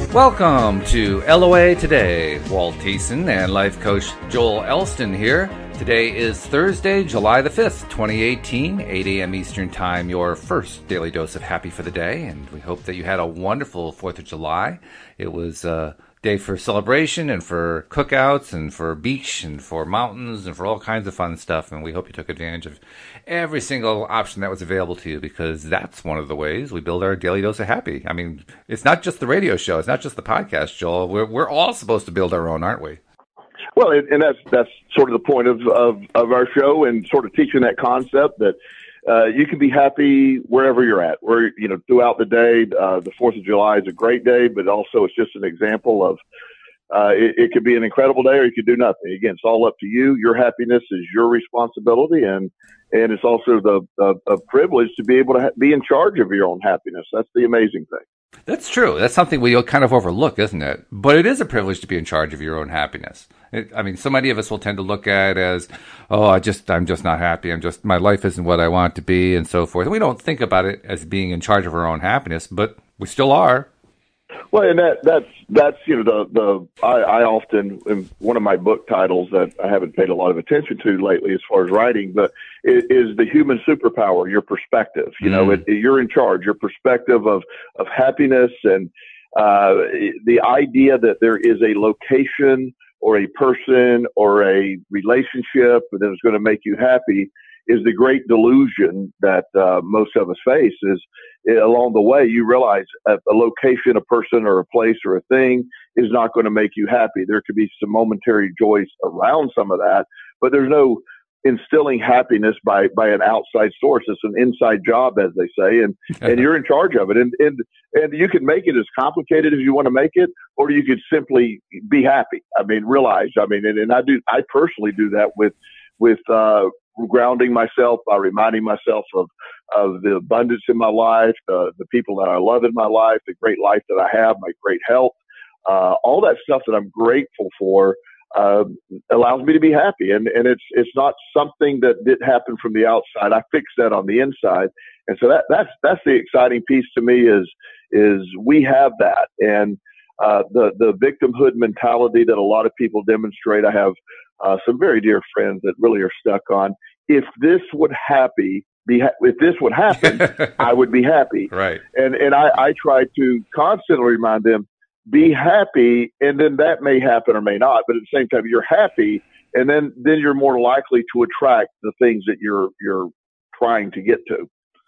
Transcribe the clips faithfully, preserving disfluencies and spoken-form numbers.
Welcome to L O A Today. Walt Thiessen and life coach Joel Elston here. Today is Thursday, July the fifth, twenty eighteen, eight a.m. Eastern Time, your first daily dose of happy for the day. And we hope that you had a wonderful fourth of July. It was a day for celebration and for cookouts and for beach and for mountains and for all kinds of fun stuff. And we hope you took advantage of every single option that was available to you, because that's one of the ways we build our daily dose of happy. I mean, it's not just the radio show. It's not just the podcast, Joel. We're, we're all supposed to build our own, aren't we? Well, and that's that's sort of the point of, of, of our show, and sort of teaching that concept that uh, you can be happy wherever you're at. Where, you know, throughout the day, uh, the fourth of July is a great day, but also it's just an example of uh, it, it could be an incredible day, or you could do nothing. Again, it's all up to you. Your happiness is your responsibility, and and it's also the a, a privilege to be able to ha- be in charge of your own happiness. That's the amazing thing. That's true. That's something we kind of overlook, isn't it? But it is a privilege to be in charge of your own happiness. It, I mean, so many of us will tend to look at it as, oh, I just, I'm just not happy. I'm just, my life isn't what I want it to be, and so forth. And we don't think about it as being in charge of our own happiness, but we still are. Well, and that, that's, that's, you know, the, the, I, I often, in one of my book titles that I haven't paid a lot of attention to lately as far as writing, but it is the human superpower, your perspective. You mm. know, it, you're in charge, your perspective of, of happiness, and uh, the idea that there is a location or a person or a relationship that is going to make you happy is the great delusion that uh, most of us face. Is uh, along the way, you realize a, a location, a person, or a place, or a thing is not going to make you happy. There could be some momentary joys around some of that, but there's no instilling happiness by, by an outside source. It's an inside job, as they say, and, and you're in charge of it. And, and, and you can make it as complicated as you want to make it, or you could simply be happy. I mean, realize, I mean, and, and I do, I personally do that with, with, uh, grounding myself by reminding myself of, of the abundance in my life, uh, the people that I love in my life, the great life that I have, my great health, uh, all that stuff that I'm grateful for, uh, allows me to be happy. And, and it's, it's not something that did happen from the outside. I fixed that on the inside. And so that, that's, that's the exciting piece to me is, is we have that. And, uh, the, the victimhood mentality that a lot of people demonstrate, I have, uh, some very dear friends that really are stuck on, if this would happy, be ha- if this would happen, I would be happy. Right. And, and I, I try to constantly remind them, be happy, and then that may happen or may not, but at the same time, you're happy, and then, then you're more likely to attract the things that you're, you're trying to get to.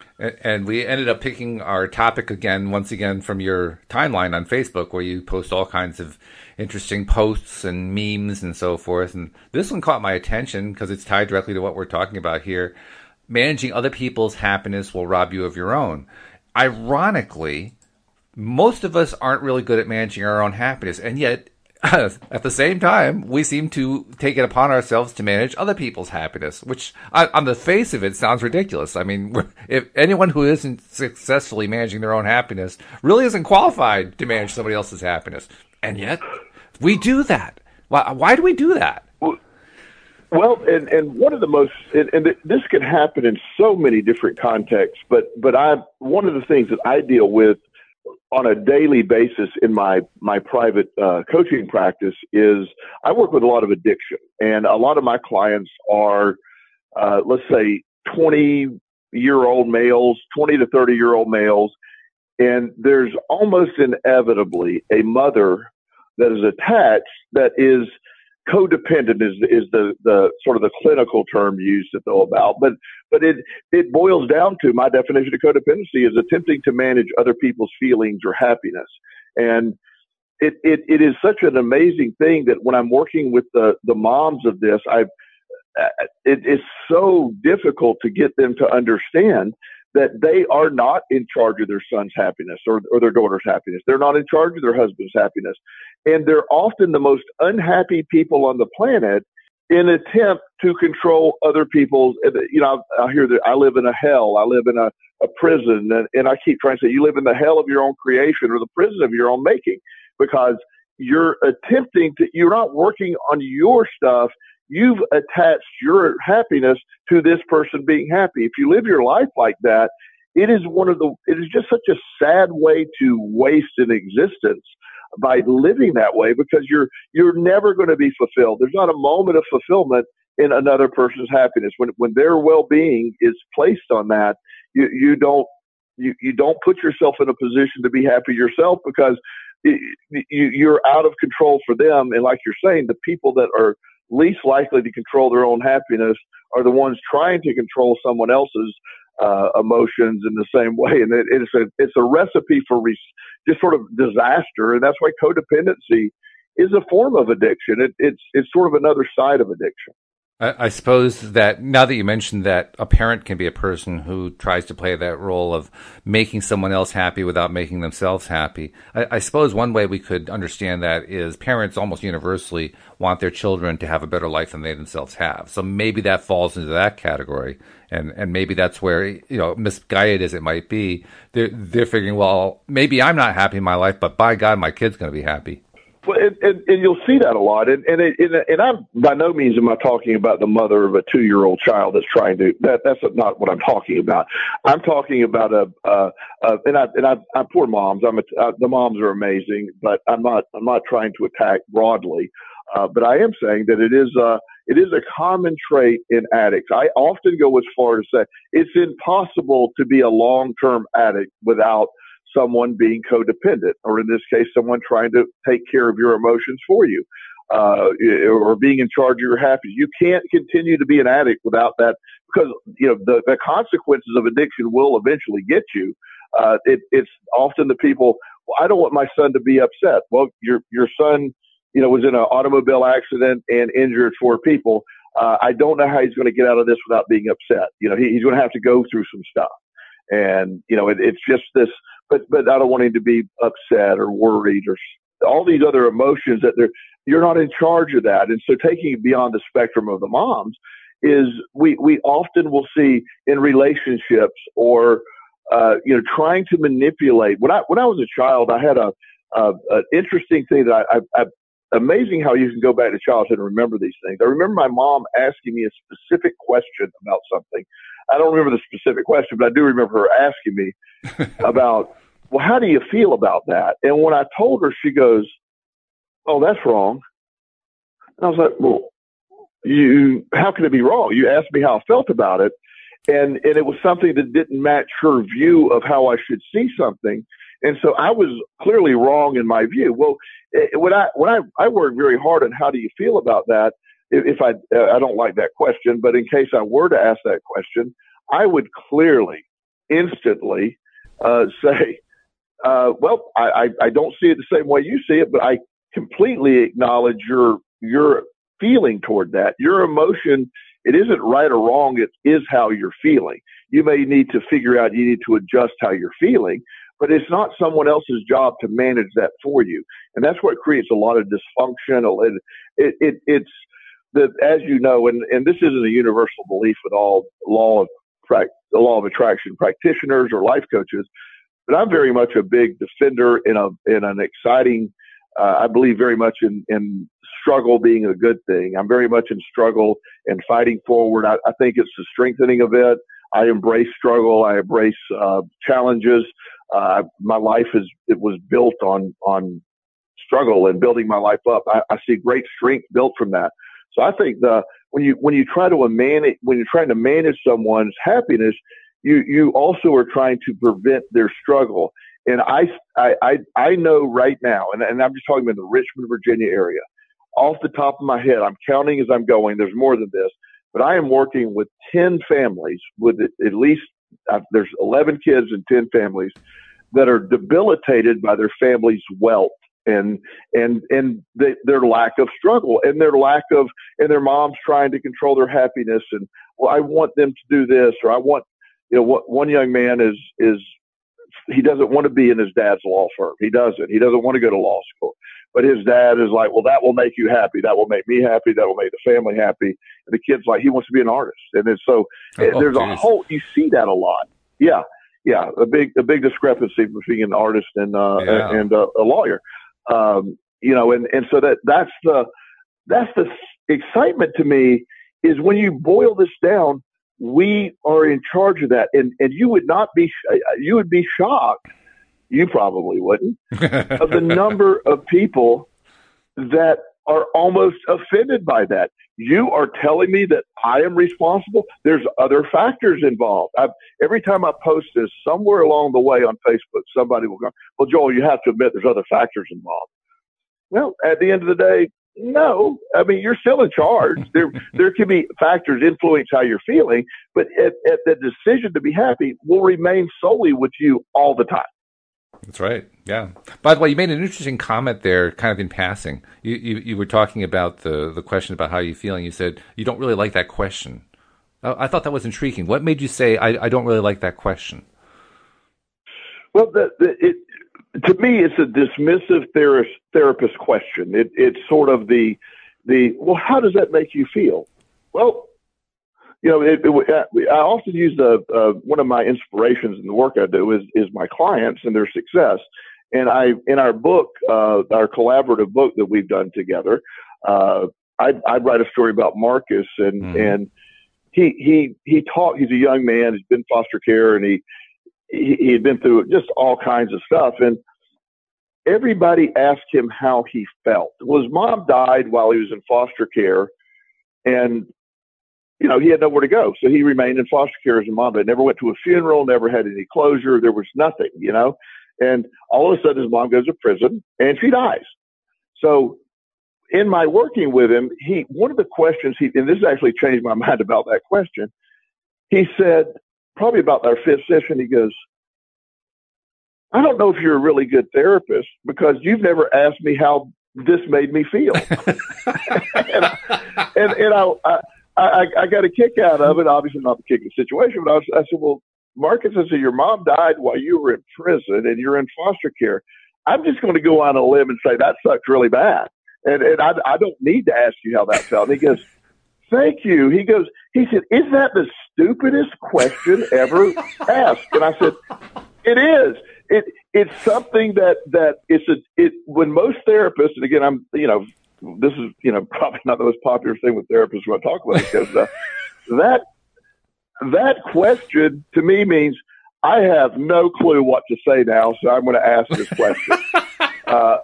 And we ended up picking our topic again, once again, from your timeline on Facebook, where you post all kinds of interesting posts and memes and so forth. And this one caught my attention because it's tied directly to what we're talking about here. Managing other people's happiness will rob you of your own. Ironically, most of us aren't really good at managing our own happiness, and yet at the same time, we seem to take it upon ourselves to manage other people's happiness, which on the face of it sounds ridiculous. I mean, if anyone who isn't successfully managing their own happiness really isn't qualified to manage somebody else's happiness. And yet we do that. Why, why do we do that? Well, and, and one of the most, and, and this can happen in so many different contexts, but, but I, one of the things that I deal with on a daily basis in my, my private uh, coaching practice is I work with a lot of addiction, and a lot of my clients are, uh, let's say twenty year old males, twenty to thirty year old males. And there's almost inevitably a mother that is attached that is codependent is, is the, the sort of the clinical term used to know about, but, but it, it boils down to my definition of codependency is attempting to manage other people's feelings or happiness. And it, it, it is such an amazing thing that when I'm working with the, the moms of this, I've, it, it's so difficult to get them to understand that they are not in charge of their son's happiness or, or their daughter's happiness. They're not in charge of their husband's happiness. And they're often the most unhappy people on the planet in an attempt to control other people's, you know, I hear that I live in a hell, I live in a, a prison. And, and I keep trying to say, you live in the hell of your own creation or the prison of your own making, because you're attempting to, you're not working on your stuff. You've attached your happiness to this person being happy. If you live your life like that, it is one of the, it is just such a sad way to waste an existence. by living that way, because you're you're never going to be fulfilled. There's not a moment of fulfillment in another person's happiness. When when their well-being is placed on that, you you don't you, you don't put yourself in a position to be happy yourself, because you, you're out of control for them. And like you're saying, the people that are least likely to control their own happiness are the ones trying to control someone else's uh, emotions in the same way. And it, it's a it's a recipe for re- just sort of disaster. And that's why codependency is a form of addiction. It, it's it's sort of another side of addiction. I suppose that now that you mentioned that a parent can be a person who tries to play that role of making someone else happy without making themselves happy, I, I suppose one way we could understand that is parents almost universally want their children to have a better life than they themselves have. So maybe that falls into that category. And, and maybe that's where, you know, misguided as it might be, they're, they're figuring, well, maybe I'm not happy in my life, but by God, my kid's going to be happy. Well, and, and, and you'll see that a lot, and and it, and, and I'm by no means am I talking about the mother of a two-year-old child that's trying to. That that's not what I'm talking about. I'm talking about a, uh, uh, and I and I, I poor moms. I'm a, uh, the moms are amazing, but I'm not I'm not trying to attack broadly. Uh, but I am saying that it is a it is a common trait in addicts. I often go as far as say it's impossible to be a long-term addict without someone being codependent, or in this case, someone trying to take care of your emotions for you, uh, or being in charge of your happiness. You can't continue to be an addict without that, because, you know, the, the consequences of addiction will eventually get you. Uh, it, it's often the people, well, I don't want my son to be upset. Well, your, your son, you know, was in an automobile accident and injured four people. Uh, I don't know how he's going to get out of this without being upset. You know, he, he's going to have to go through some stuff. And, you know, it, it's just this, but, but I don't want him to be upset or worried or all these other emotions that they're, you're not in charge of that. And so taking it beyond the spectrum of the moms is we, we often will see in relationships or, uh, you know, trying to manipulate. When I, when I was a child, I had a, a an interesting thing that I, I, I amazing how you can go back to childhood and remember these things. I remember my mom asking me a specific question about something. I don't remember the specific question, but I do remember her asking me about, well, how do you feel about that? And when I told her, she goes, oh, that's wrong. And I was like, well, you, how can it be wrong? You asked me how I felt about it. And, and it was something that didn't match her view of how I should see something. And so I was clearly wrong in my view. Well, when I, when I, I work very hard on how do you feel about that? If I, uh, I don't like that question, but in case I were to ask that question, I would clearly, instantly uh, say, uh, well, I, I, I don't see it the same way you see it, but I completely acknowledge your, your feeling toward that. Your emotion, it isn't right or wrong. It is how you're feeling. You may need to figure out, you need to adjust how you're feeling, but it's not someone else's job to manage that for you. And that's what creates a lot of dysfunction. And it, it, it's, that, as you know, and, and this isn't a universal belief with all law of the law of attraction practitioners or life coaches, but I'm very much a big defender in a in an exciting. Uh, I believe very much in in struggle being a good thing. I'm very much in struggle and fighting forward. I, I think it's the strengthening of it. I embrace struggle. I embrace uh, challenges. Uh, my life is it was built on on struggle and building my life up. I, I see great strength built from that. So I think the, when you, when you try to manage, when you're trying to manage someone's happiness, you, you also are trying to prevent their struggle. And I, I, I, I know right now, and, and I'm just talking about the Richmond, Virginia area, off the top of my head, I'm counting as I'm going, there's more than this, but I am working with ten families with at least, uh, there's eleven kids and ten families that are debilitated by their family's wealth. And, and, and they, their lack of struggle and their lack of, and their mom's trying to control their happiness. And, well, I want them to do this, or I want, you know, what one young man is, is he doesn't want to be in his dad's law firm. He doesn't, he doesn't want to go to law school, but his dad is like, well, that will make you happy. That will make me happy. That will make the family happy. And the kid's like, he wants to be an artist. And then so oh, there's geez. a whole, you see that a lot. Yeah. Yeah. A big, a big discrepancy between an artist and, uh, yeah. and uh, a lawyer. Um, you know, and, and so that, that's the, that's the excitement to me is when you boil this down, we are in charge of that. And, and you would not be, you would be shocked you probably wouldn't, of the number of people that are almost offended by that. You are telling me that I am responsible? There's other factors involved. I've, every time I post this, somewhere along the way on Facebook, somebody will go, well, Joel, you have to admit there's other factors involved. Well, at the end of the day, no. I mean, you're still in charge. There there can be factors influence how you're feeling, but at, at the decision to be happy will remain solely with you all the time. That's right. Yeah. By the way, you made an interesting comment there, kind of in passing. You you, you were talking about the, the question about how you're feeling. You said you don't really like that question. I, I thought that was intriguing. What made you say, I, I don't really like that question? Well, the, the, it, to me, it's a dismissive therapist, therapist question. It, it's sort of the, the, well, how does that make you feel? Well, you know, it, it, I often use the, uh, one of my inspirations in the work I do is, is my clients and their success. And I, in our book, uh, our collaborative book that we've done together, uh, I, I write a story about Marcus and, mm. and he, he, he taught, he's a young man, he's been in foster care, and he, he, he had been through just all kinds of stuff. And everybody asked him how he felt. Well, his mom died while he was in foster care, and you know, he had nowhere to go. So he remained in foster care as a mom. They never went to a funeral, never had any closure. There was nothing, you know, and all of a sudden his mom goes to prison and she dies. So in my working with him, he, one of the questions he, and this actually changed my mind about that question. He said, probably about our fifth session, he goes, I don't know if you're a really good therapist because you've never asked me how this made me feel. and, I, and, and I, I I, I got a kick out of it, obviously not the kicking situation, but I, was, I said, well, Marcus, I said, your mom died while you were in prison and you're in foster care. I'm just going to go on a limb and say that sucks really bad. And, and I, I don't need to ask you how that felt. And he goes, thank you. He goes, he said, is that the stupidest question ever asked? And I said, it is. It, it's something that, that it's a, it, when most therapists, and again, I'm, you know, this is, you know, probably not the most popular thing with therapists when I talk about it, because uh, that that question to me means I have no clue what to say now, so I'm going to ask this question. uh,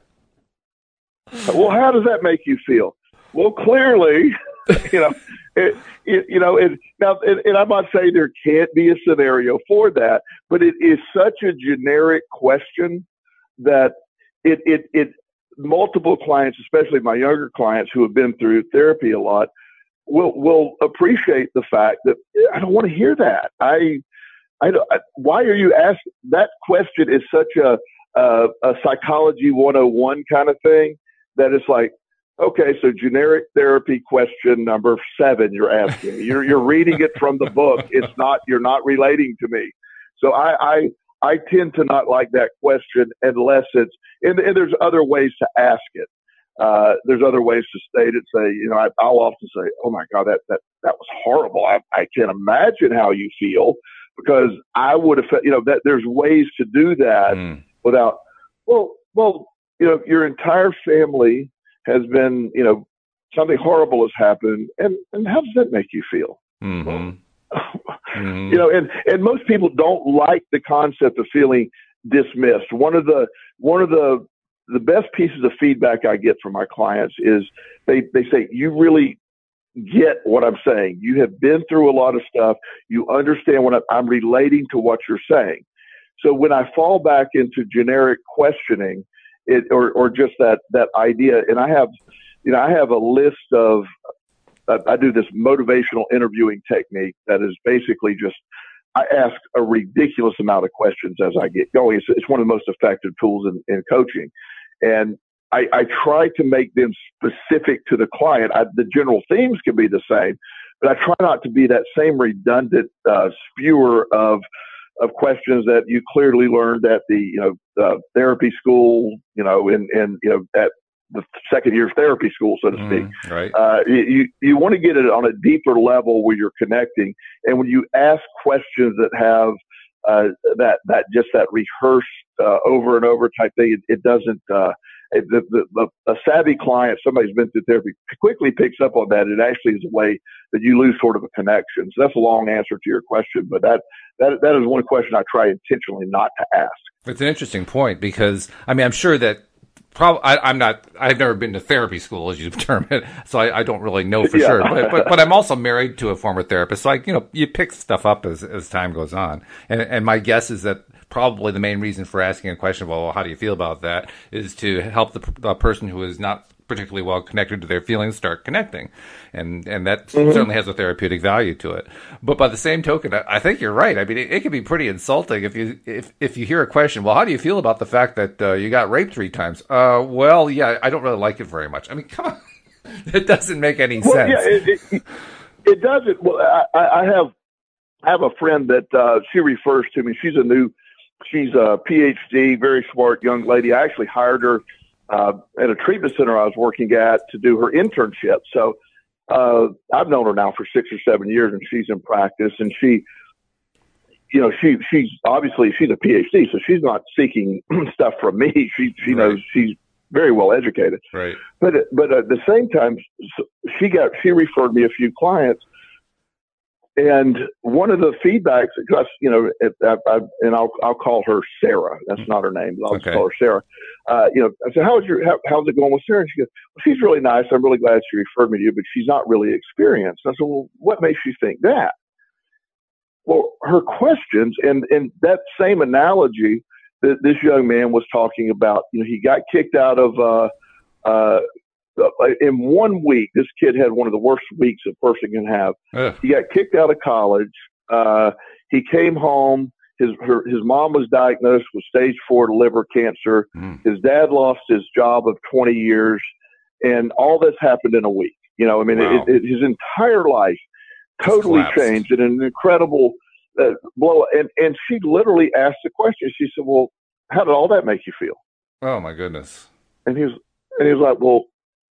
well, how does that make you feel? Well, clearly, you know, it, it, you know, it, now, and, and I'm not saying there can't be a scenario for that, but it is such a generic question that it it it. multiple clients, especially my younger clients who have been through therapy a lot, will will appreciate the fact that I don't want to hear that. I, I, I why are you asking that question? Is such a, a a psychology one oh one kind of thing that it's like, okay, so generic therapy question number seven you're asking. You're you're reading it from the book. It's not you're not relating to me. So I. I I tend to not like that question unless it's, and, and there's other ways to ask it. Uh, there's other ways to state it. Say, you know, I, I'll often say, oh my God, that, that, that was horrible. I, I can't imagine how you feel, because I would have, you know, that there's ways to do that mm. without, well, well, you know, your entire family has been, you know, something horrible has happened. And, and how does that make you feel? Mm-hmm. Well, Mm-hmm. You know, and, and most people don't like the concept of feeling dismissed. One of the, one of the, the best pieces of feedback I get from my clients is they, they say, you really get what I'm saying. You have been through a lot of stuff. You understand what I'm, I'm relating to what you're saying. So when I fall back into generic questioning it, or, or just that, that idea, and I have, you know, I have a list of, I do this motivational interviewing technique that is basically just, I ask a ridiculous amount of questions as I get going. It's, it's one of the most effective tools in, in coaching. And I, I try to make them specific to the client. I, the general themes can be the same, but I try not to be that same redundant uh, spewer of of questions that you clearly learned at the, you know, uh, therapy school, you know, and, and, you know, at the second year of therapy school, so to speak. Mm, right. Uh, you, you want to get it on a deeper level where you're connecting. And when you ask questions that have, uh, that, that just that rehearsed, uh, over and over type thing, it, it doesn't, uh, it, the, the, the, a savvy client, somebody who's been through therapy, quickly picks up on that. It actually is a way that you lose sort of a connection. So that's a long answer to your question, but that, that, that is one question I try intentionally not to ask. It's an interesting point because, I mean, I'm sure that Probably, I, I'm not. I've never been to therapy school, as you term it, so I, I don't really know for yeah. sure. But, but but I'm also married to a former therapist, so I, you know, you pick stuff up as as time goes on. And and my guess is that probably the main reason for asking a question, well, how do you feel about that, is to help the, the person who is not particularly well connected to their feelings start connecting, and and that mm-hmm. certainly has a therapeutic value to it. But by the same token, I, I think you're right. I mean, it, it can be pretty insulting if you if if you hear a question. Well, how do you feel about the fact that uh, you got raped three times? Uh, well, yeah, I don't really like it very much. I mean, come on, it doesn't make any well, sense. Yeah, it, it, it doesn't. Well, I, I have I have a friend that uh, she refers to me. She's a new, she's a P H D, very smart young lady. I actually hired her Uh, at a treatment center I was working at to do her internship. So uh, I've known her now for six or seven years, and she's in practice. And she, you know, she she's obviously she's a P H D, so she's not seeking stuff from me. She she right. knows she's very well educated. Right. But but at the same time, she got she referred me a few clients. And one of the feedbacks, because you know, I, I, and I'll I'll call her Sarah. That's not her name. I'll okay. just call her Sarah. Uh, you know, I said, "How's your how, how's it going with Sarah?" And she goes, "Well, she's really nice. I'm really glad she referred me to you, but she's not really experienced." And I said, "Well, what makes you think that?" Well, her questions and and that same analogy that this young man was talking about. You know, he got kicked out of. Uh, uh, In one week, this kid had one of the worst weeks a person can have. Ugh. He got kicked out of college. Uh, he came home. His her, his mom was diagnosed with stage four liver cancer. Mm. His dad lost his job of twenty years, and all this happened in a week. You know, I mean, wow. it, it, his entire life totally changed in an incredible uh, blow. And and she literally asked the question. She said, "Well, how did all that make you feel?" Oh my goodness! And he was and he was like, "Well."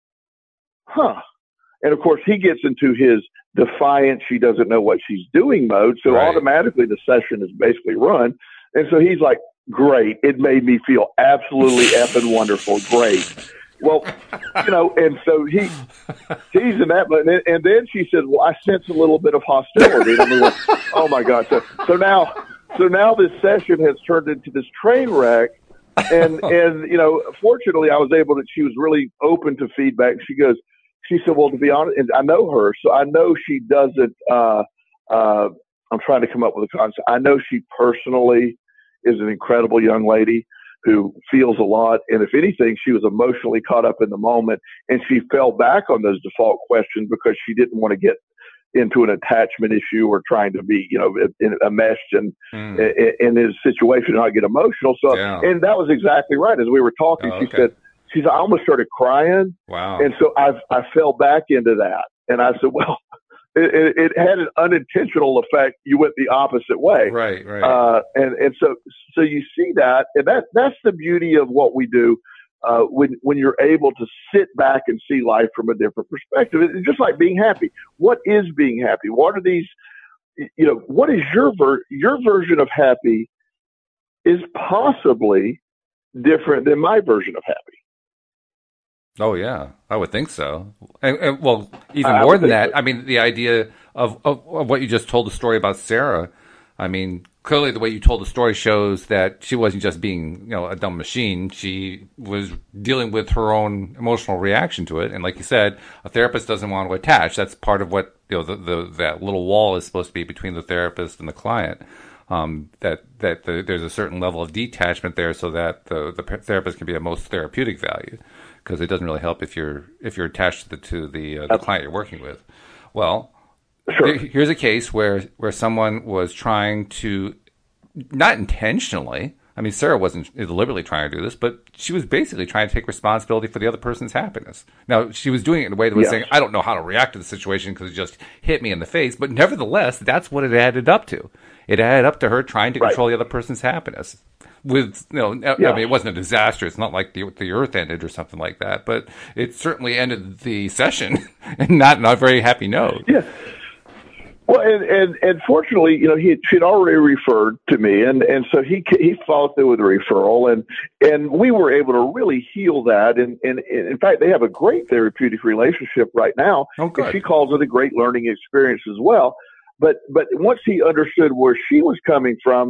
Huh. And of course, he gets into his defiant, she doesn't know what she's doing mode. So right. automatically the session is basically run. And so he's like, great. It made me feel absolutely effing wonderful. Great. Well, you know, and so he, he's in that, but, and, and then she said, well, I sense a little bit of hostility. And I'm like, oh my God. So, so now, so now this session has turned into this train wreck. And, and, you know, fortunately I was able to, she was really open to feedback. She goes, She said, well, to be honest, and I know her, so I know she doesn't, uh, uh, I'm trying to come up with a concept. I know she personally is an incredible young lady who feels a lot. And if anything, she was emotionally caught up in the moment, and she fell back on those default questions because she didn't want to get into an attachment issue or trying to be, you know, enmeshed in, mm. in, in his situation and not get emotional. So, yeah. and that was exactly right. As we were talking, oh, she okay. said, She's, I almost started crying. Wow. And so I I fell back into that. And I said, well, it, it, it had an unintentional effect. You went the opposite way. Right, right. Uh, and, and so so you see that. And that that's the beauty of what we do uh, when, when you're able to sit back and see life from a different perspective. It's just like being happy. What is being happy? What are these, you know, what is your ver- your version of happy is possibly different than my version of happy. Oh yeah, I would think so. And, and well, even more than that, so. I mean, the idea of, of, of what you just told the story about Sarah. I mean, clearly the way you told the story shows that she wasn't just being, you know, a dumb machine. She was dealing with her own emotional reaction to it. And like you said, a therapist doesn't want to attach. That's part of what, you know, the, the that little wall is supposed to be between the therapist and the client. Um, that that the, there's a certain level of detachment there, so that the the therapist can be of most therapeutic value. Because it doesn't really help if you're if you're attached to the to the, uh, the client you're working with. Well, sure. here, here's a case where where someone was trying to, not intentionally. I mean, Sarah wasn't deliberately trying to do this, but she was basically trying to take responsibility for the other person's happiness. Now, she was doing it in a way that was yes. saying, "I don't know how to react to the situation because it just hit me in the face." But nevertheless, that's what it added up to. It added up to her trying to right. control the other person's happiness. With, you know, yeah. I mean, it wasn't a disaster. It's not like the the earth ended or something like that, but it certainly ended the session and not on a very happy note. Yeah. Well, and, and, and fortunately, you know, he she'd already referred to me, and, and so he he followed through with a referral, and and we were able to really heal that. And, and, and in fact, they have a great therapeutic relationship right now. Oh, good. And she calls it a great learning experience as well. But but once he understood where she was coming from,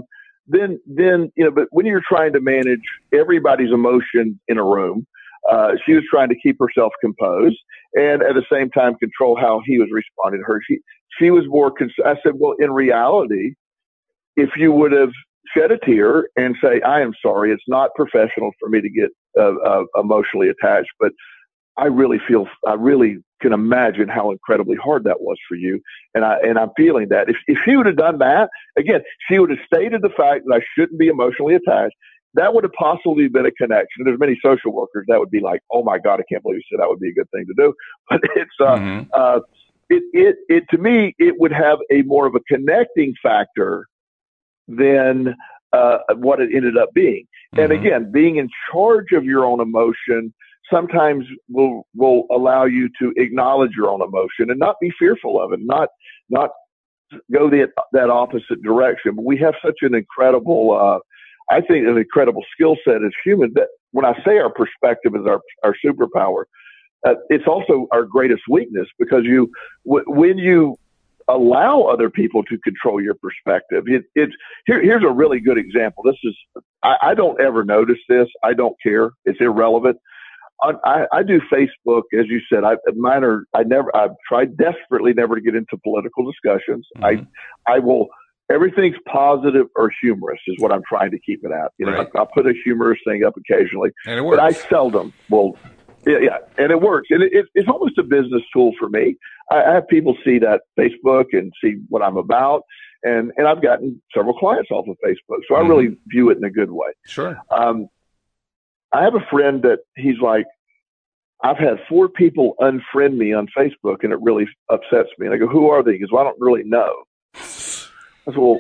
then, then, you know, but when you're trying to manage everybody's emotion in a room, uh, she was trying to keep herself composed and at the same time control how he was responding to her. She, she was more, cons- I said, well, in reality, if you would have shed a tear and say, I am sorry, it's not professional for me to get uh, uh, emotionally attached, but I really feel, I really can imagine how incredibly hard that was for you. And I, and I'm feeling that. If, if she would have done that, again, she would have stated the fact that I shouldn't be emotionally attached. That would have possibly been a connection. There's many social workers that would be like, oh my God, I can't believe you said that would be a good thing to do. But it's, uh, mm-hmm. uh, it, it, it, to me, it would have a more of a connecting factor than, uh, what it ended up being. Mm-hmm. And again, being in charge of your own emotion sometimes will, will allow you to acknowledge your own emotion and not be fearful of it, not, not go the, that opposite direction. But we have such an incredible, uh, I think an incredible skill set as humans that when I say our perspective is our, our superpower, uh, it's also our greatest weakness because you, w- when you allow other people to control your perspective, it, it's here, here's a really good example. This is, I, I don't ever notice this. I don't care. It's irrelevant. I, I do Facebook, as you said. I mine are. I never. I've tried desperately never to get into political discussions. Mm-hmm. I, I will. Everything's positive or humorous is what I'm trying to keep it at. You know, right. I, I'll put a humorous thing up occasionally, and it works. But I seldom will. Yeah, yeah, and it works. And it, it, it's almost a business tool for me. I, I have people see that Facebook and see what I'm about, and and I've gotten several clients off of Facebook, so mm-hmm. I really view it in a good way. Sure. Um, I have a friend that he's like, I've had four people unfriend me on Facebook and it really upsets me. And I go, who are they? He goes, well, I don't really know. I said, well,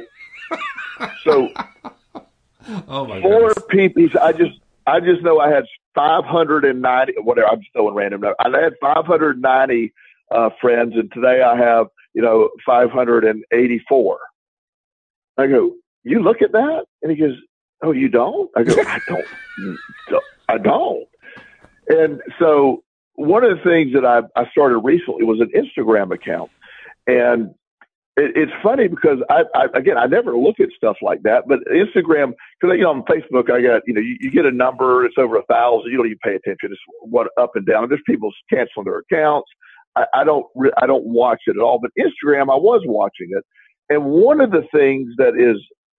so oh my four goodness. people, I just, I just know I had five hundred ninety, whatever, I'm just throwing random numbers. I had five hundred ninety uh, friends and today I have, you know, five hundred eighty-four. I go, you look at that? And he goes, oh, you don't? I go, I don't, I don't. And so one of the things that I, I started recently was an Instagram account. And it, it's funny because I, I, again, I never look at stuff like that, but Instagram, cause you know, on Facebook, I got, you know, you, you get a number, it's over a thousand, you don't even pay attention. It's what up and down. There's people canceling their accounts. I, I don't, re- I don't watch it at all, but Instagram, I was watching it. And one of the things that is,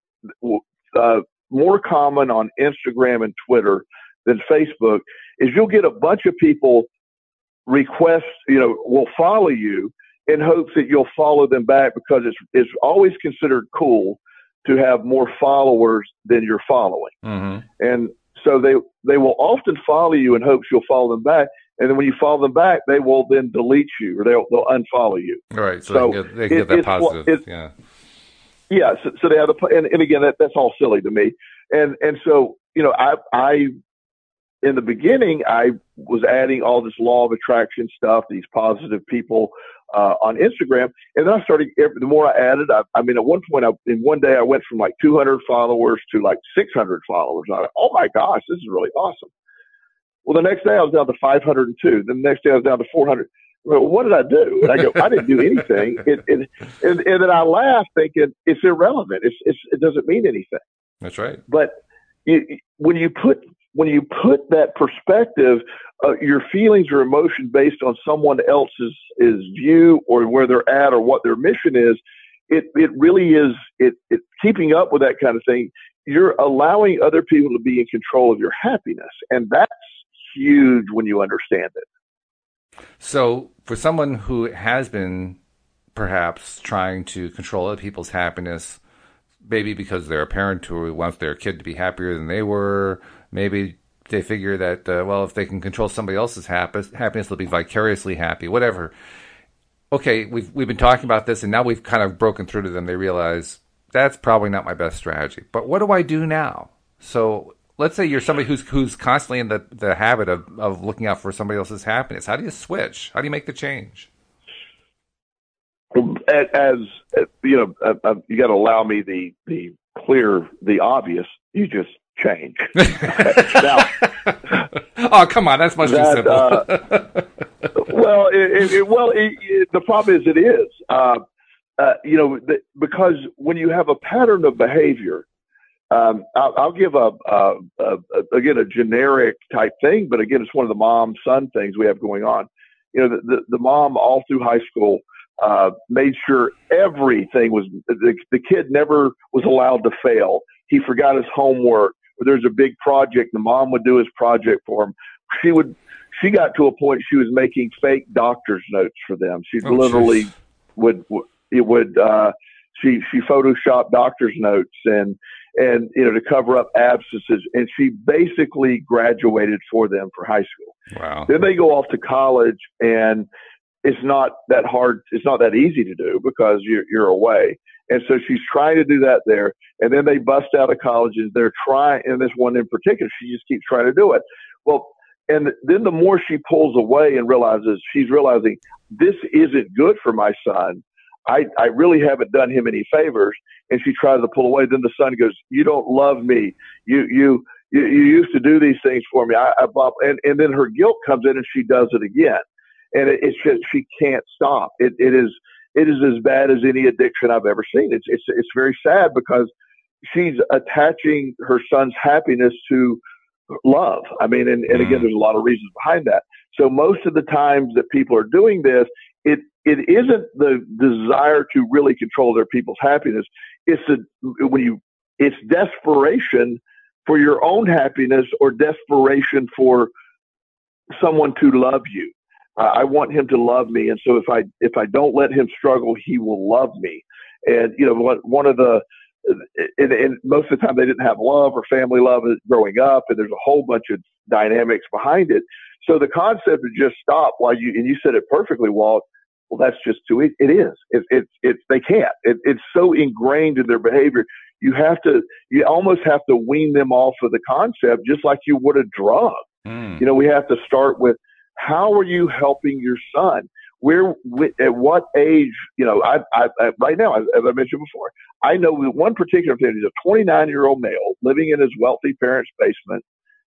uh, more common on Instagram and Twitter than Facebook is you'll get a bunch of people request, you know, will follow you in hopes that you'll follow them back because it's, it's always considered cool to have more followers than you're following. Mm-hmm. And so they, they will often follow you in hopes you'll follow them back. And then when you follow them back, they will then delete you or they'll, they'll unfollow you. Right. So, so they can get, they can it, get that positive. It, yeah. Yeah. So, so they have the, and, and again, that, that's all silly to me. And, and so, you know, I, I, in the beginning, I was adding all this law of attraction stuff, these positive people, uh, on Instagram. And then I started, every, the more I added, I, I mean, at one point, I, in one day, I went from like two hundred followers to like six hundred followers. I was like, oh my gosh, this is really awesome. Well, the next day I was down to five hundred two. Then the next day I was down to four hundred. Well, what did I do? And I go, I didn't do anything. It, it, and, and then I laughed thinking it's irrelevant. It's, it's, it doesn't mean anything. That's right. But you, when you put, when you put that perspective, uh, your feelings or emotion based on someone else's is view or where they're at or what their mission is, it, it really is, it, it keeping up with that kind of thing. You're allowing other people to be in control of your happiness. And that's huge when you understand it. So for someone who has been perhaps trying to control other people's happiness, maybe because they're a parent who wants their kid to be happier than they were, maybe they figure that, uh, well, if they can control somebody else's happiness, happiness, they'll be vicariously happy, whatever. Okay, we've we've been talking about this, and now we've kind of broken through to them. They realize that's probably not my best strategy. But what do I do now? So let's say you're somebody who's who's constantly in the, the habit of, of looking out for somebody else's happiness. How do you switch? How do you make the change? As, as you know, uh, uh, you got to allow me the the clear, the obvious. You just change. Now, oh, come on, that's much that, too simple. uh, well, it, it, well, it, it, the problem is it is. Uh, uh, you know, the, because when you have a pattern of behavior, Um, I'll, I'll give a, a, a, a, again, a generic type thing, but again, it's one of the mom son things we have going on. You know, the, the, the mom all through high school, uh, made sure everything was, the, the kid never was allowed to fail. He forgot his homework, or there's a big project. The mom would do his project for him. She would, she got to a point she was making fake doctor's notes for them. She oh, literally geez. would, it would, uh, she, she photoshopped doctor's notes and, and, you know, to cover up abscesses. And she basically graduated for them for high school. Wow. Then they go off to college, and it's not that hard. It's not that easy to do because you're, you're away. And so she's trying to do that there. And then they bust out of college, and they're trying, and this one in particular, she just keeps trying to do it. Well, and then the more she pulls away and realizes, she's realizing this isn't good for my son. I, I really haven't done him any favors. And she tries to pull away. Then the son goes, you don't love me. You, you, you, you used to do these things for me. I, I, and, and then her guilt comes in, and she does it again. And it, it's just, she can't stop. It, it is, it is as bad as any addiction I've ever seen. It's, it's, it's very sad because she's attaching her son's happiness to love. I mean, and, and again, there's a lot of reasons behind that. So most of the times that people are doing this, it, it isn't the desire to really control their people's happiness. It's a, when you, it's desperation for your own happiness or desperation for someone to love you. Uh, I want him to love me. And so if I, if I don't let him struggle, he will love me. And, you know, what, one of the, and, and most of the time they didn't have love or family love growing up. And there's a whole bunch of dynamics behind it. So the concept of just stop while you, and you said it perfectly, Walt. Well, that's just too, it, it is. It, it, it, they can't. It, it's so ingrained in their behavior. You have to, you almost have to wean them off of the concept, just like you would a drug. Mm. You know, we have to start with, how are you helping your son? Where, at what age, you know, I, I, I right now, as, as I mentioned before, I know one particular thing. He's a twenty-nine year old male living in his wealthy parents' basement,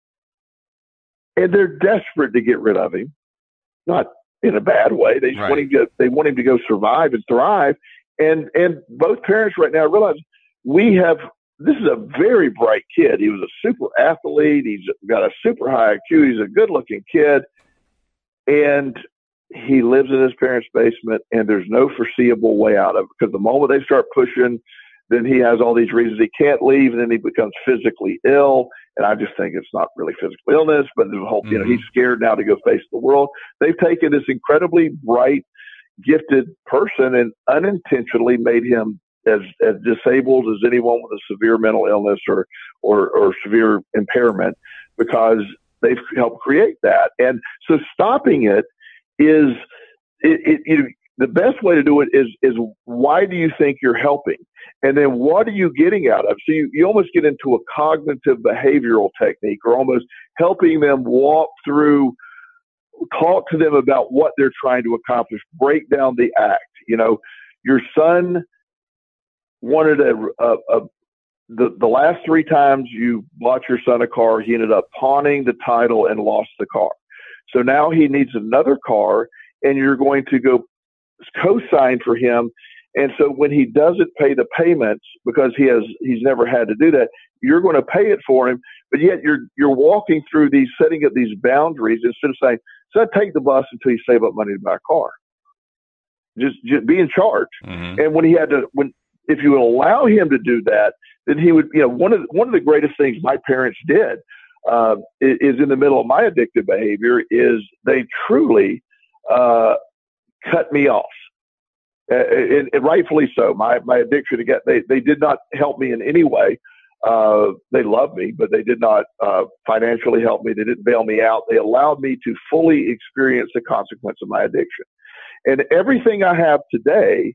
and they're desperate to get rid of him. Not in a bad way. They just right. want him to, they want him to go survive and thrive. And, and both parents right now realize we have, this is a very bright kid. He was a super athlete. He's got a super high I Q. He's a good looking kid. And he lives in his parents' basement, and there's no foreseeable way out of it, because the moment they start pushing, then he has all these reasons he can't leave, and then he becomes physically ill. And I just think it's not really physical illness, but the whole, mm-hmm. you know, he's scared now to go face the world. They've taken this incredibly bright, gifted person and unintentionally made him as, as disabled as anyone with a severe mental illness or, or, or severe impairment, because they've helped create that. And so stopping it is, it, it, it, the best way to do it is, is why do you think you're helping? And then what are you getting out of? So you, you almost get into a cognitive behavioral technique, or almost helping them walk through, talk to them about what they're trying to accomplish, break down the act. You know, your son wanted a, a, a the, the last three times you bought your son a car, he ended up pawning the title and lost the car. So now he needs another car, and you're going to go co-sign for him. And so when he doesn't pay the payments, because he has, he's never had to do that, you're going to pay it for him. But yet you're, you're walking through these, setting up these boundaries instead of saying, so I take the bus until you save up money to buy a car. Just, just be in charge. Mm-hmm. And when he had to, when, if you would allow him to do that, then he would, you know, one of the, one of the greatest things my parents did, uh, is, is in the middle of my addictive behavior, is they truly, uh, cut me off. Uh, and, and rightfully so. My, my addiction again, they, they did not help me in any way. Uh, they loved me, but they did not, uh, financially help me. They didn't bail me out. They allowed me to fully experience the consequence of my addiction. And everything I have today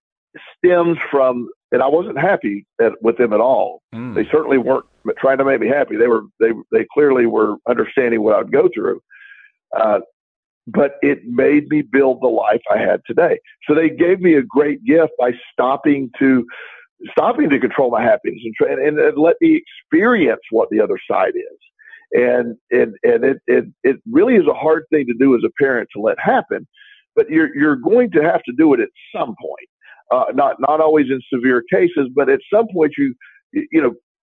stems from, and I wasn't happy at, with them at all. Mm. They certainly weren't trying to make me happy. They were, they, they clearly were understanding what I'd go through. Uh, but it made me build the life I had today. So they gave me a great gift by stopping to, stopping to control my happiness and, try, and, and let me experience what the other side is. And, and, and it, it, it really is a hard thing to do as a parent to let happen, but you're, you're going to have to do it at some point. Uh, not, not always in severe cases, but at some point you, you know,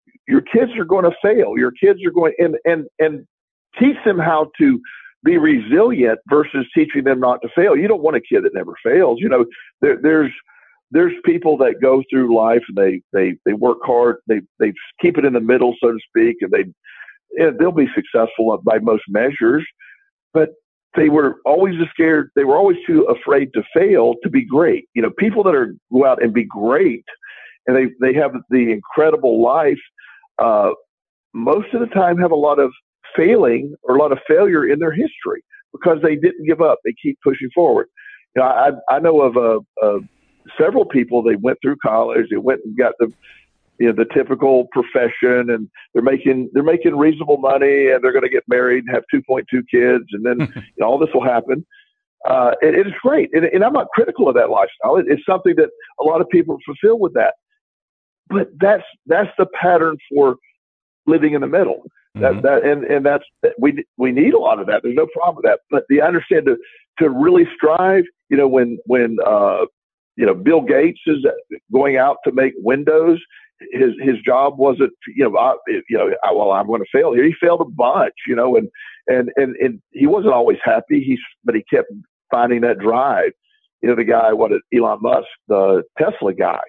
your kids are going to fail. Your kids are going and and and teach them how to be resilient versus teaching them not to fail. You don't want a kid that never fails. You know, there, there's there's people that go through life and they they they work hard. They they keep it in the middle, so to speak, and they and they'll be successful by most measures. But they were always scared. They were always too afraid to fail to be great. You know, people that are go out and be great, and they they have the incredible life. Uh, most of the time, have a lot of failing or a lot of failure in their history because they didn't give up. They keep pushing forward. You know, I I know of uh, uh, several people. They went through college. They went and got the you know the typical profession, and they're making they're making reasonable money, and they're going to get married and have two point two kids, and then you know, all this will happen. Uh, and it is great, and, and I'm not critical of that lifestyle. It, it's something that a lot of people fulfill with that. But that's that's the pattern for living in the middle. That mm-hmm. that and, and that's we we need a lot of that. There's no problem with that. But the I understand to to really strive. You know, when when uh, you know Bill Gates is going out to make Windows. His his job wasn't, you know, I, you know, I, well, I'm going to fail here. He failed a bunch, you know, and, and, and, and he wasn't always happy. He's, but he kept finding that drive. You know, the guy, what is Elon Musk, the Tesla guy.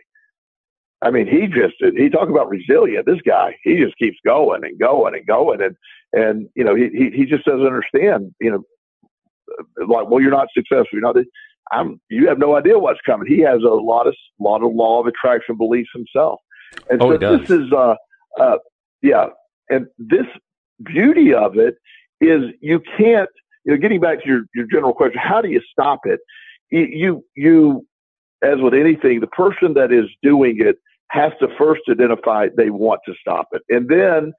I mean, he just, he talked about resilient. This guy, he just keeps going and going and going. And, and, you know, he, he, he just doesn't understand, you know, like, well, you're not successful. You're not, I'm, you have no idea what's coming. He has a lot of, lot of law of attraction beliefs himself. And oh, so this is, uh, uh, yeah, and this beauty of it is you can't, you know, getting back to your, your general question, how do you stop it? You, you, you, as with anything, the person that is doing it has to first identify they want to stop it. And then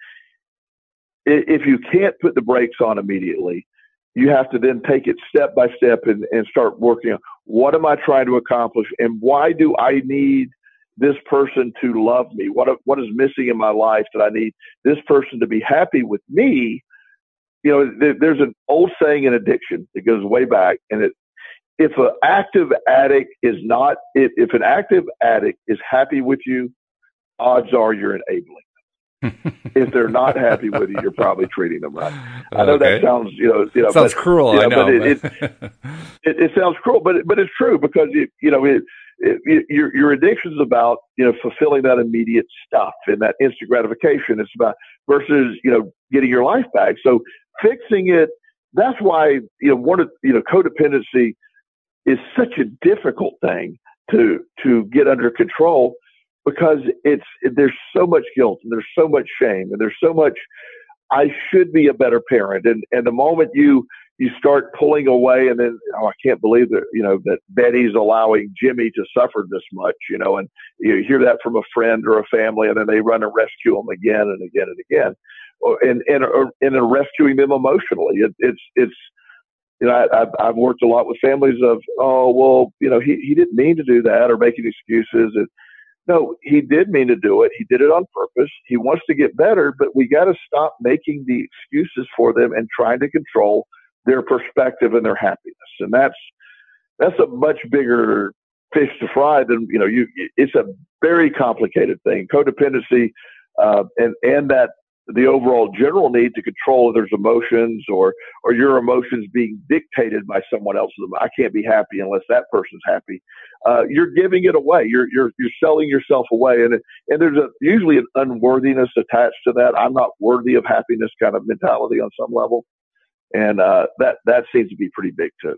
if you can't put the brakes on immediately, you have to then take it step by step and, and start working on what am I trying to accomplish and why do I need this person to love me? What what is missing in my life that I need this person to be happy with me? You know, there, there's an old saying in addiction that goes way back, and it if an active addict is not if, if an active addict is happy with you, odds are you're enabling. If they're not happy with you, you're probably treating them right. I know okay. that sounds you know you know sounds but, cruel. You know, I know, but it, it, it, it sounds cruel, but but it's true because it, you know it. It, your your addiction is about you know fulfilling that immediate stuff and that instant gratification. It's about versus you know getting your life back. So fixing it. That's why you know one of you know codependency is such a difficult thing to to get under control because it's there's so much guilt and there's so much shame and there's so much I should be a better parent and and the moment you you start pulling away and then, oh, I can't believe that, you know, that Betty's allowing Jimmy to suffer this much, you know, and you hear that from a friend or a family and then they run and rescue them again and again and again. And, and, and, and rescuing them emotionally. It, it's, it's, you know, I, I've, I've worked a lot with families of, oh, well, you know, he, he didn't mean to do that or making excuses. And no, he did mean to do it. He did it on purpose. He wants to get better, but we got to stop making the excuses for them and trying to control their perspective and their happiness. And that's, that's a much bigger fish to fry than, you know, you, it's a very complicated thing. Codependency, uh, and, and that the overall general need to control others' emotions or, or your emotions being dictated by someone else's. I can't be happy unless that person's happy. Uh, you're giving it away. You're, you're, you're selling yourself away. And, and there's a, usually an unworthiness attached to that. I'm not worthy of happiness kind of mentality on some level. And uh, that that seems to be pretty big too.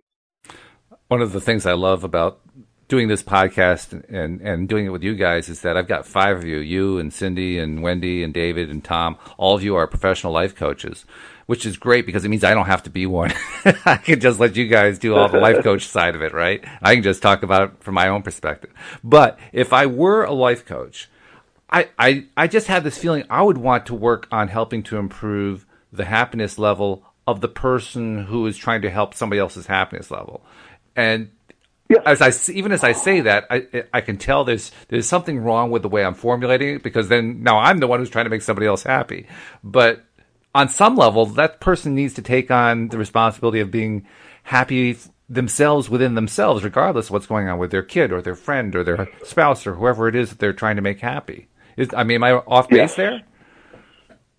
One of the things I love about doing this podcast and, and doing it with you guys is that I've got five of you, you and Cindy and Wendy and David and Tom. All of you are professional life coaches, which is great because it means I don't have to be one. I can just let you guys do all the life coach side of it, right? I can just talk about it from my own perspective. But if I were a life coach, I, I, I just have this feeling I would want to work on helping to improve the happiness level of the person who is trying to help somebody else's happiness level. And yeah. as I, even as I say that, I, I can tell there's, there's something wrong with the way I'm formulating it because then now I'm the one who's trying to make somebody else happy. But on some level, that person needs to take on the responsibility of being happy themselves within themselves, regardless of what's going on with their kid or their friend or their spouse or whoever it is that they're trying to make happy. Is, I mean, am I off base yeah. there?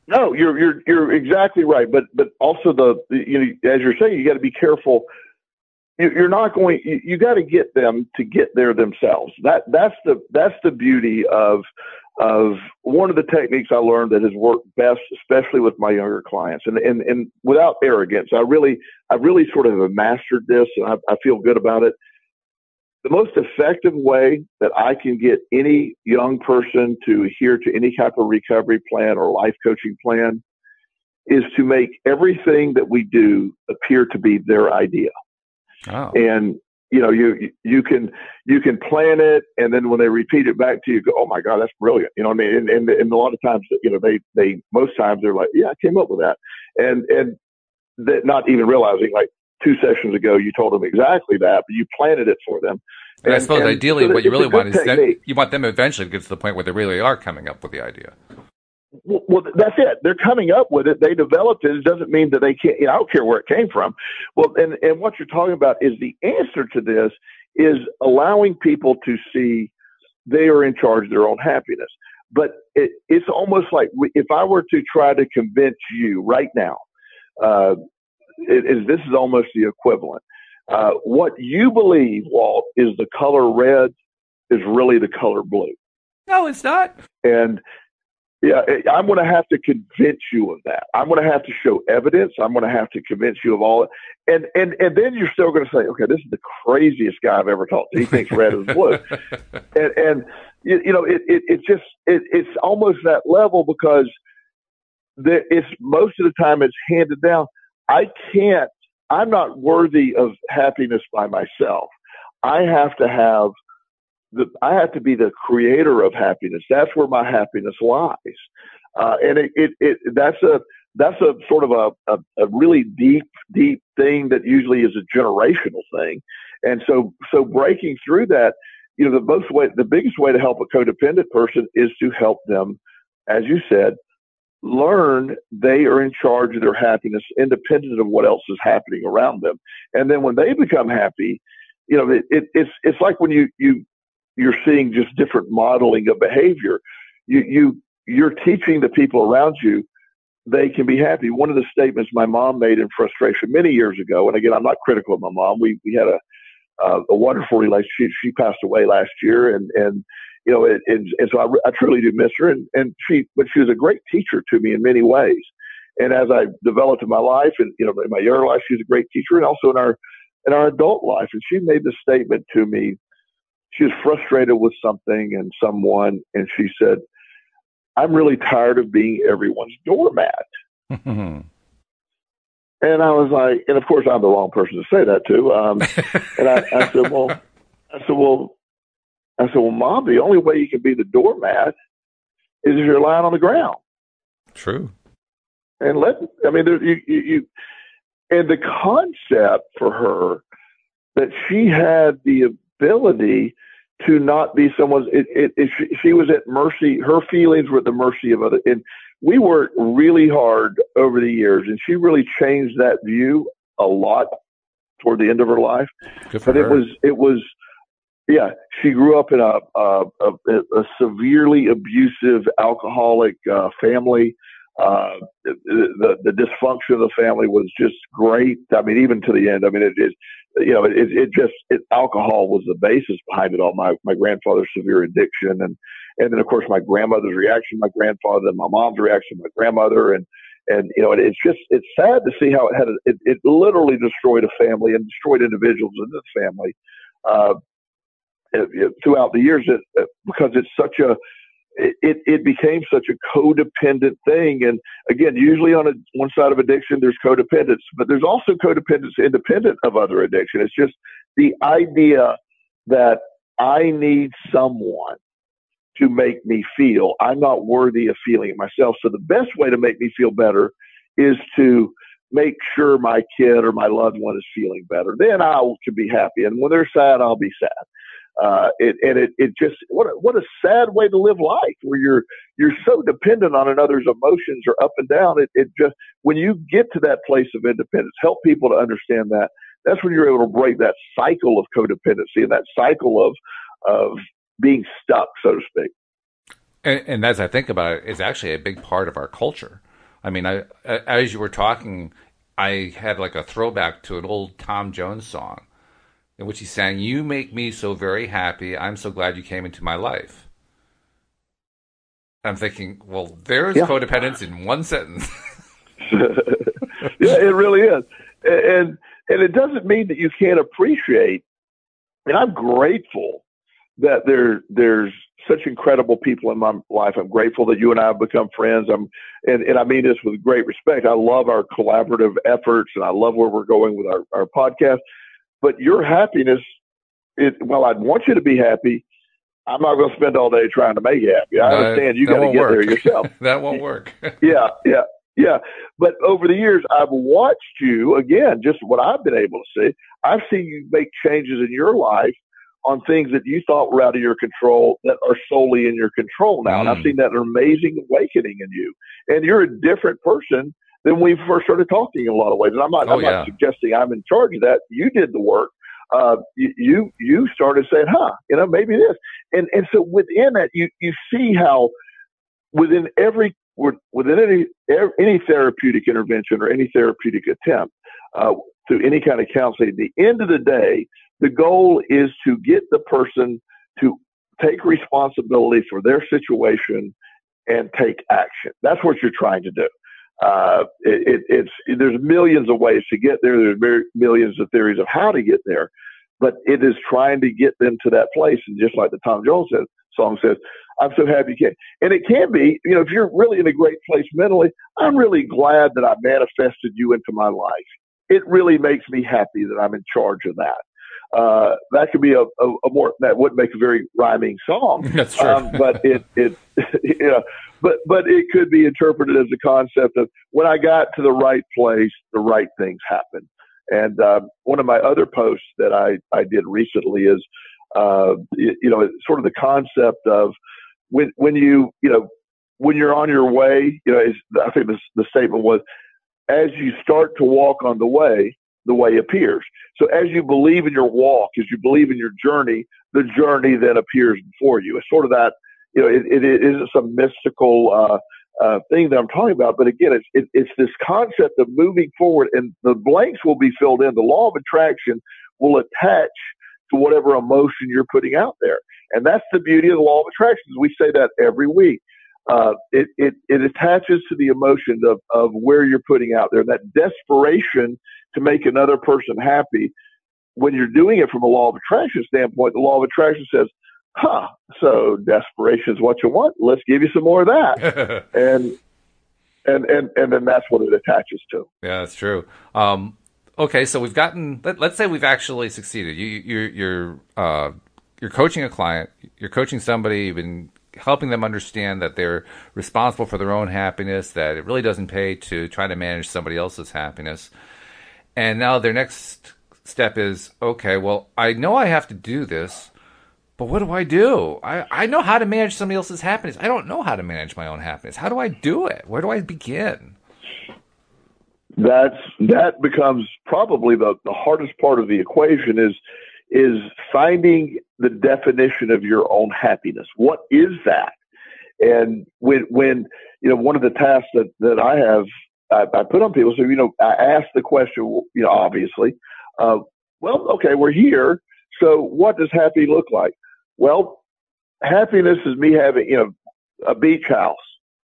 No, you're you're you're exactly right. But but also the, you know, as you're saying, you got to be careful. You're not going. You, you got to get them to get there themselves. That that's the that's the beauty of of one of the techniques I learned that has worked best, especially with my younger clients. And and and without arrogance, I really I really sort of have mastered this, and I, I feel good about it. The most effective way that I can get any young person to adhere to any type of recovery plan or life coaching plan is to make everything that we do appear to be their idea. Oh. And, you know, you, you can, you can plan it. And then when they repeat it back to you, go, oh my God, that's brilliant. You know what I mean? And, and, and a lot of times, you know, they, they, most times they're like, yeah, I came up with that. And, and that not even realizing, like, two sessions ago, you told them exactly that, but you planted it for them. And, and I suppose and ideally so what you really want is that you want them eventually to get to the point where they really are coming up with the idea. Well, well, that's it. They're coming up with it. They developed it. It doesn't mean that they can't, you know, I don't care where it came from. Well, and, and what you're talking about is the answer to this is allowing people to see they are in charge of their own happiness. But it, it's almost like if I were to try to convince you right now, uh, it, it, this is almost the equivalent. Uh, what you believe, Walt, is the color red is really the color blue. No, it's not. And yeah, I'm going to have to convince you of that. I'm going to have to show evidence. I'm going to have to convince you of all it. And, and, and then you're still going to say, okay, this is the craziest guy I've ever talked to. He thinks red is blue. and, and, you, you know, it, it, it's just, it, it's almost that level because the, it's most of the time it's handed down. I can't, I'm not worthy of happiness by myself. I have to have the, I have to be the creator of happiness. That's where my happiness lies. Uh, and it, it, it, that's a, that's a sort of a, a, a really deep, deep thing that usually is a generational thing. And so, so breaking through that, you know, the most way, the biggest way to help a codependent person is to help them, as you said, learn they are in charge of their happiness independent of what else is happening around them. And then when they become happy, you know, it, it, it's, it's like when you, you, you're seeing just different modeling of behavior. You, you, you're teaching the people around you, they can be happy. One of the statements my mom made in frustration many years ago, and again, I'm not critical of my mom. We, we had a, uh, a wonderful relationship. She, she passed away last year, and, and, you know, it, and, and so I, I truly do miss her. And, and she, but she was a great teacher to me in many ways. And as I developed in my life, and, you know, in my younger life, she was a great teacher, and also in our, in our adult life. And she made this statement to me. She was frustrated with something and someone, and she said, I'm really tired of being everyone's doormat. And I was like, and of course I'm the wrong person to say that to. Um, and I, I said, well, I said, well, I said, well, Mom, the only way you can be the doormat is if you're lying on the ground. True. And let, I mean, there, you, you, you, and the concept for her that she had the ability to not be someone's, it, it, it, she, she was at mercy, her feelings were at the mercy of others. And we worked really hard over the years, and she really changed that view a lot toward the end of her life. Good for but her. it was, it was, yeah, she grew up in a, a, a, a severely abusive, alcoholic uh, family. Uh, the, the, the dysfunction of the family was just great. I mean, even to the end, I mean, it, it you know, it, it just, it, alcohol was the basis behind it all. My, my grandfather's severe addiction. And, and then of course my grandmother's reaction, my grandfather, and my mom's reaction, my grandmother. And, and, you know, it, it's just, it's sad to see how it had, a, it, it literally destroyed a family and destroyed individuals in the family, uh, it, it, throughout the years it, it, because it's such a, It, it became such a codependent thing. And again, usually on a, one side of addiction, there's codependence, but there's also codependence independent of other addiction. It's just the idea that I need someone to make me feel I'm not worthy of feeling it myself. So the best way to make me feel better is to make sure my kid or my loved one is feeling better. Then I can be happy. And when they're sad, I'll be sad. Uh, it, and it, it just, what a, what a sad way to live life where you're, you're so dependent on another's emotions or up and down. It, it just, when you get to that place of independence, help people to understand that, that's when you're able to break that cycle of codependency and that cycle of, of being stuck, so to speak. And, and as I think about it, it's actually a big part of our culture. I mean, I as you were talking, I had like a throwback to an old Tom Jones song in which he sang, "You make me so very happy. I'm so glad you came into my life." I'm thinking, well, there's yeah. codependence in one sentence. Yeah, it really is. And and it doesn't mean that you can't appreciate, and I'm grateful that there there's such incredible people in my life. I'm grateful that you and I have become friends. I'm and, and I mean this with great respect. I love our collaborative efforts, and I love where we're going with our, our podcast. But your happiness, it, well, I'd want you to be happy. I'm not going to spend all day trying to make you happy. I no, understand you got to get work. there yourself. That won't work. yeah, yeah. Yeah, but over the years, I've watched you, again, just what I've been able to see. I've seen you make changes in your life on things that you thought were out of your control that are solely in your control now. Mm. And I've seen that amazing awakening in you. And you're a different person than we first started talking in a lot of ways. And I'm not, oh, I'm yeah. not suggesting I'm in charge of that. You did the work. Uh, you, you, you started saying, huh, you know, maybe this. And, and so within that, you, you see how within every within any any therapeutic intervention or any therapeutic attempt uh, to any kind of counseling, at the end of the day, the goal is to get the person to take responsibility for their situation and take action. That's what you're trying to do. Uh, it, it, it's there's millions of ways to get there. There's millions of theories of how to get there, but it is trying to get them to that place. And just like the Tom Jones says, song says, I'm so happy you can. And it can be, you know, if you're really in a great place mentally, I'm really glad that I manifested you into my life. It really makes me happy that I'm in charge of that. Uh, that could be a, a, a more, that wouldn't make a very rhyming song. That's true. Um, but it, it, you know, but, but it could be interpreted as a concept of when I got to the right place, the right things happen. And, um, one of my other posts that I, I did recently is, uh, you, you know, sort of the concept of, When when you you know when you're on your way, you know, is, I think the, the statement was, as you start to walk on the way, the way appears. So as you believe in your walk, as you believe in your journey, the journey then appears before you. It's sort of that, you know, it, it, it isn't some mystical uh, uh, thing that I'm talking about, but again, it's it, it's this concept of moving forward, and the blanks will be filled in. The law of attraction will attach to whatever emotion you're putting out there. And that's the beauty of the law of attraction. We say that every week. Uh, it, it, it attaches to the emotion of, of where you're putting out there, that desperation to make another person happy. When you're doing it from a law of attraction standpoint, the law of attraction says, huh, so desperation is what you want. Let's give you some more of that. and, and, and, and then that's what it attaches to. Yeah, that's true. Um, okay. So we've gotten, let, let's say we've actually succeeded. You, you're, you're, uh, You're coaching a client, you're coaching somebody, you've been helping them understand that they're responsible for their own happiness, that it really doesn't pay to try to manage somebody else's happiness. And now their next step is, okay, well, I know I have to do this, but what do I do? I, I know how to manage somebody else's happiness. I don't know how to manage my own happiness. How do I do it? Where do I begin? That's, that becomes probably the, the hardest part of the equation is is finding the definition of your own happiness. What is that? And when, when, you know, one of the tasks that, that I have, I, I put on people, so, you know, I ask the question, you know, obviously, uh, well, okay, we're here. So what does happy look like? Well, happiness is me having, you know, a beach house.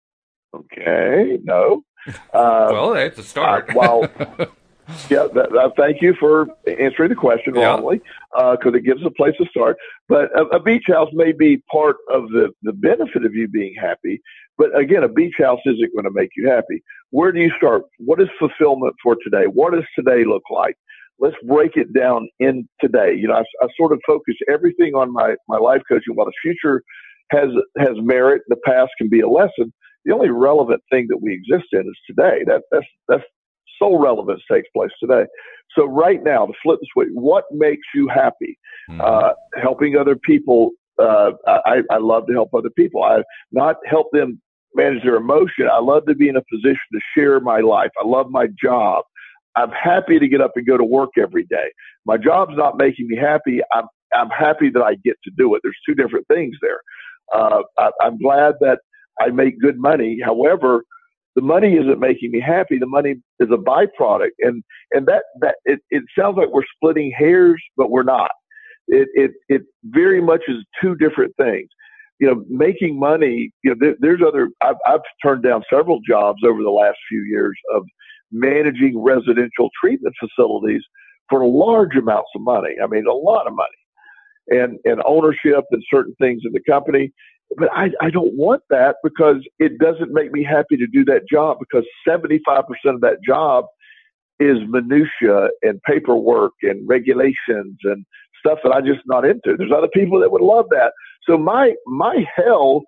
Okay. No. Uh, well, that's a start. uh, well, Yeah, that, that, thank you for answering the question yeah. wrongly, because uh, it gives a place to start. But a, a beach house may be part of the, the benefit of you being happy. But again, a beach house isn't going to make you happy. Where do you start? What is fulfillment for today? What does today look like? Let's break it down in today. You know, I, I sort of focus everything on my, my life coaching. While the future has has merit, the past can be a lesson. The only relevant thing that we exist in is today. That that's that's sole relevance takes place today. So right now, to flip the switch, what makes you happy? Mm-hmm. Uh, helping other people. Uh, I, I love to help other people. I not help them manage their emotion. I love to be in a position to share my life. I love my job. I'm happy to get up and go to work every day. My job's not making me happy. I'm I'm happy that I get to do it. There's two different things there. Uh, I, I'm glad that I make good money. However, the money isn't making me happy. The money is a byproduct. And, and that, that it, it sounds like we're splitting hairs, but we're not. It, it, it very much is two different things. You know, making money, you know, there, there's other, I've, I've turned down several jobs over the last few years of managing residential treatment facilities for large amounts of money. I mean, a lot of money and, and ownership and certain things in the company. But I, I don't want that because it doesn't make me happy to do that job, because seventy-five percent of that job is minutia and paperwork and regulations and stuff that I'm just not into. There's other people that would love that. So my, my hell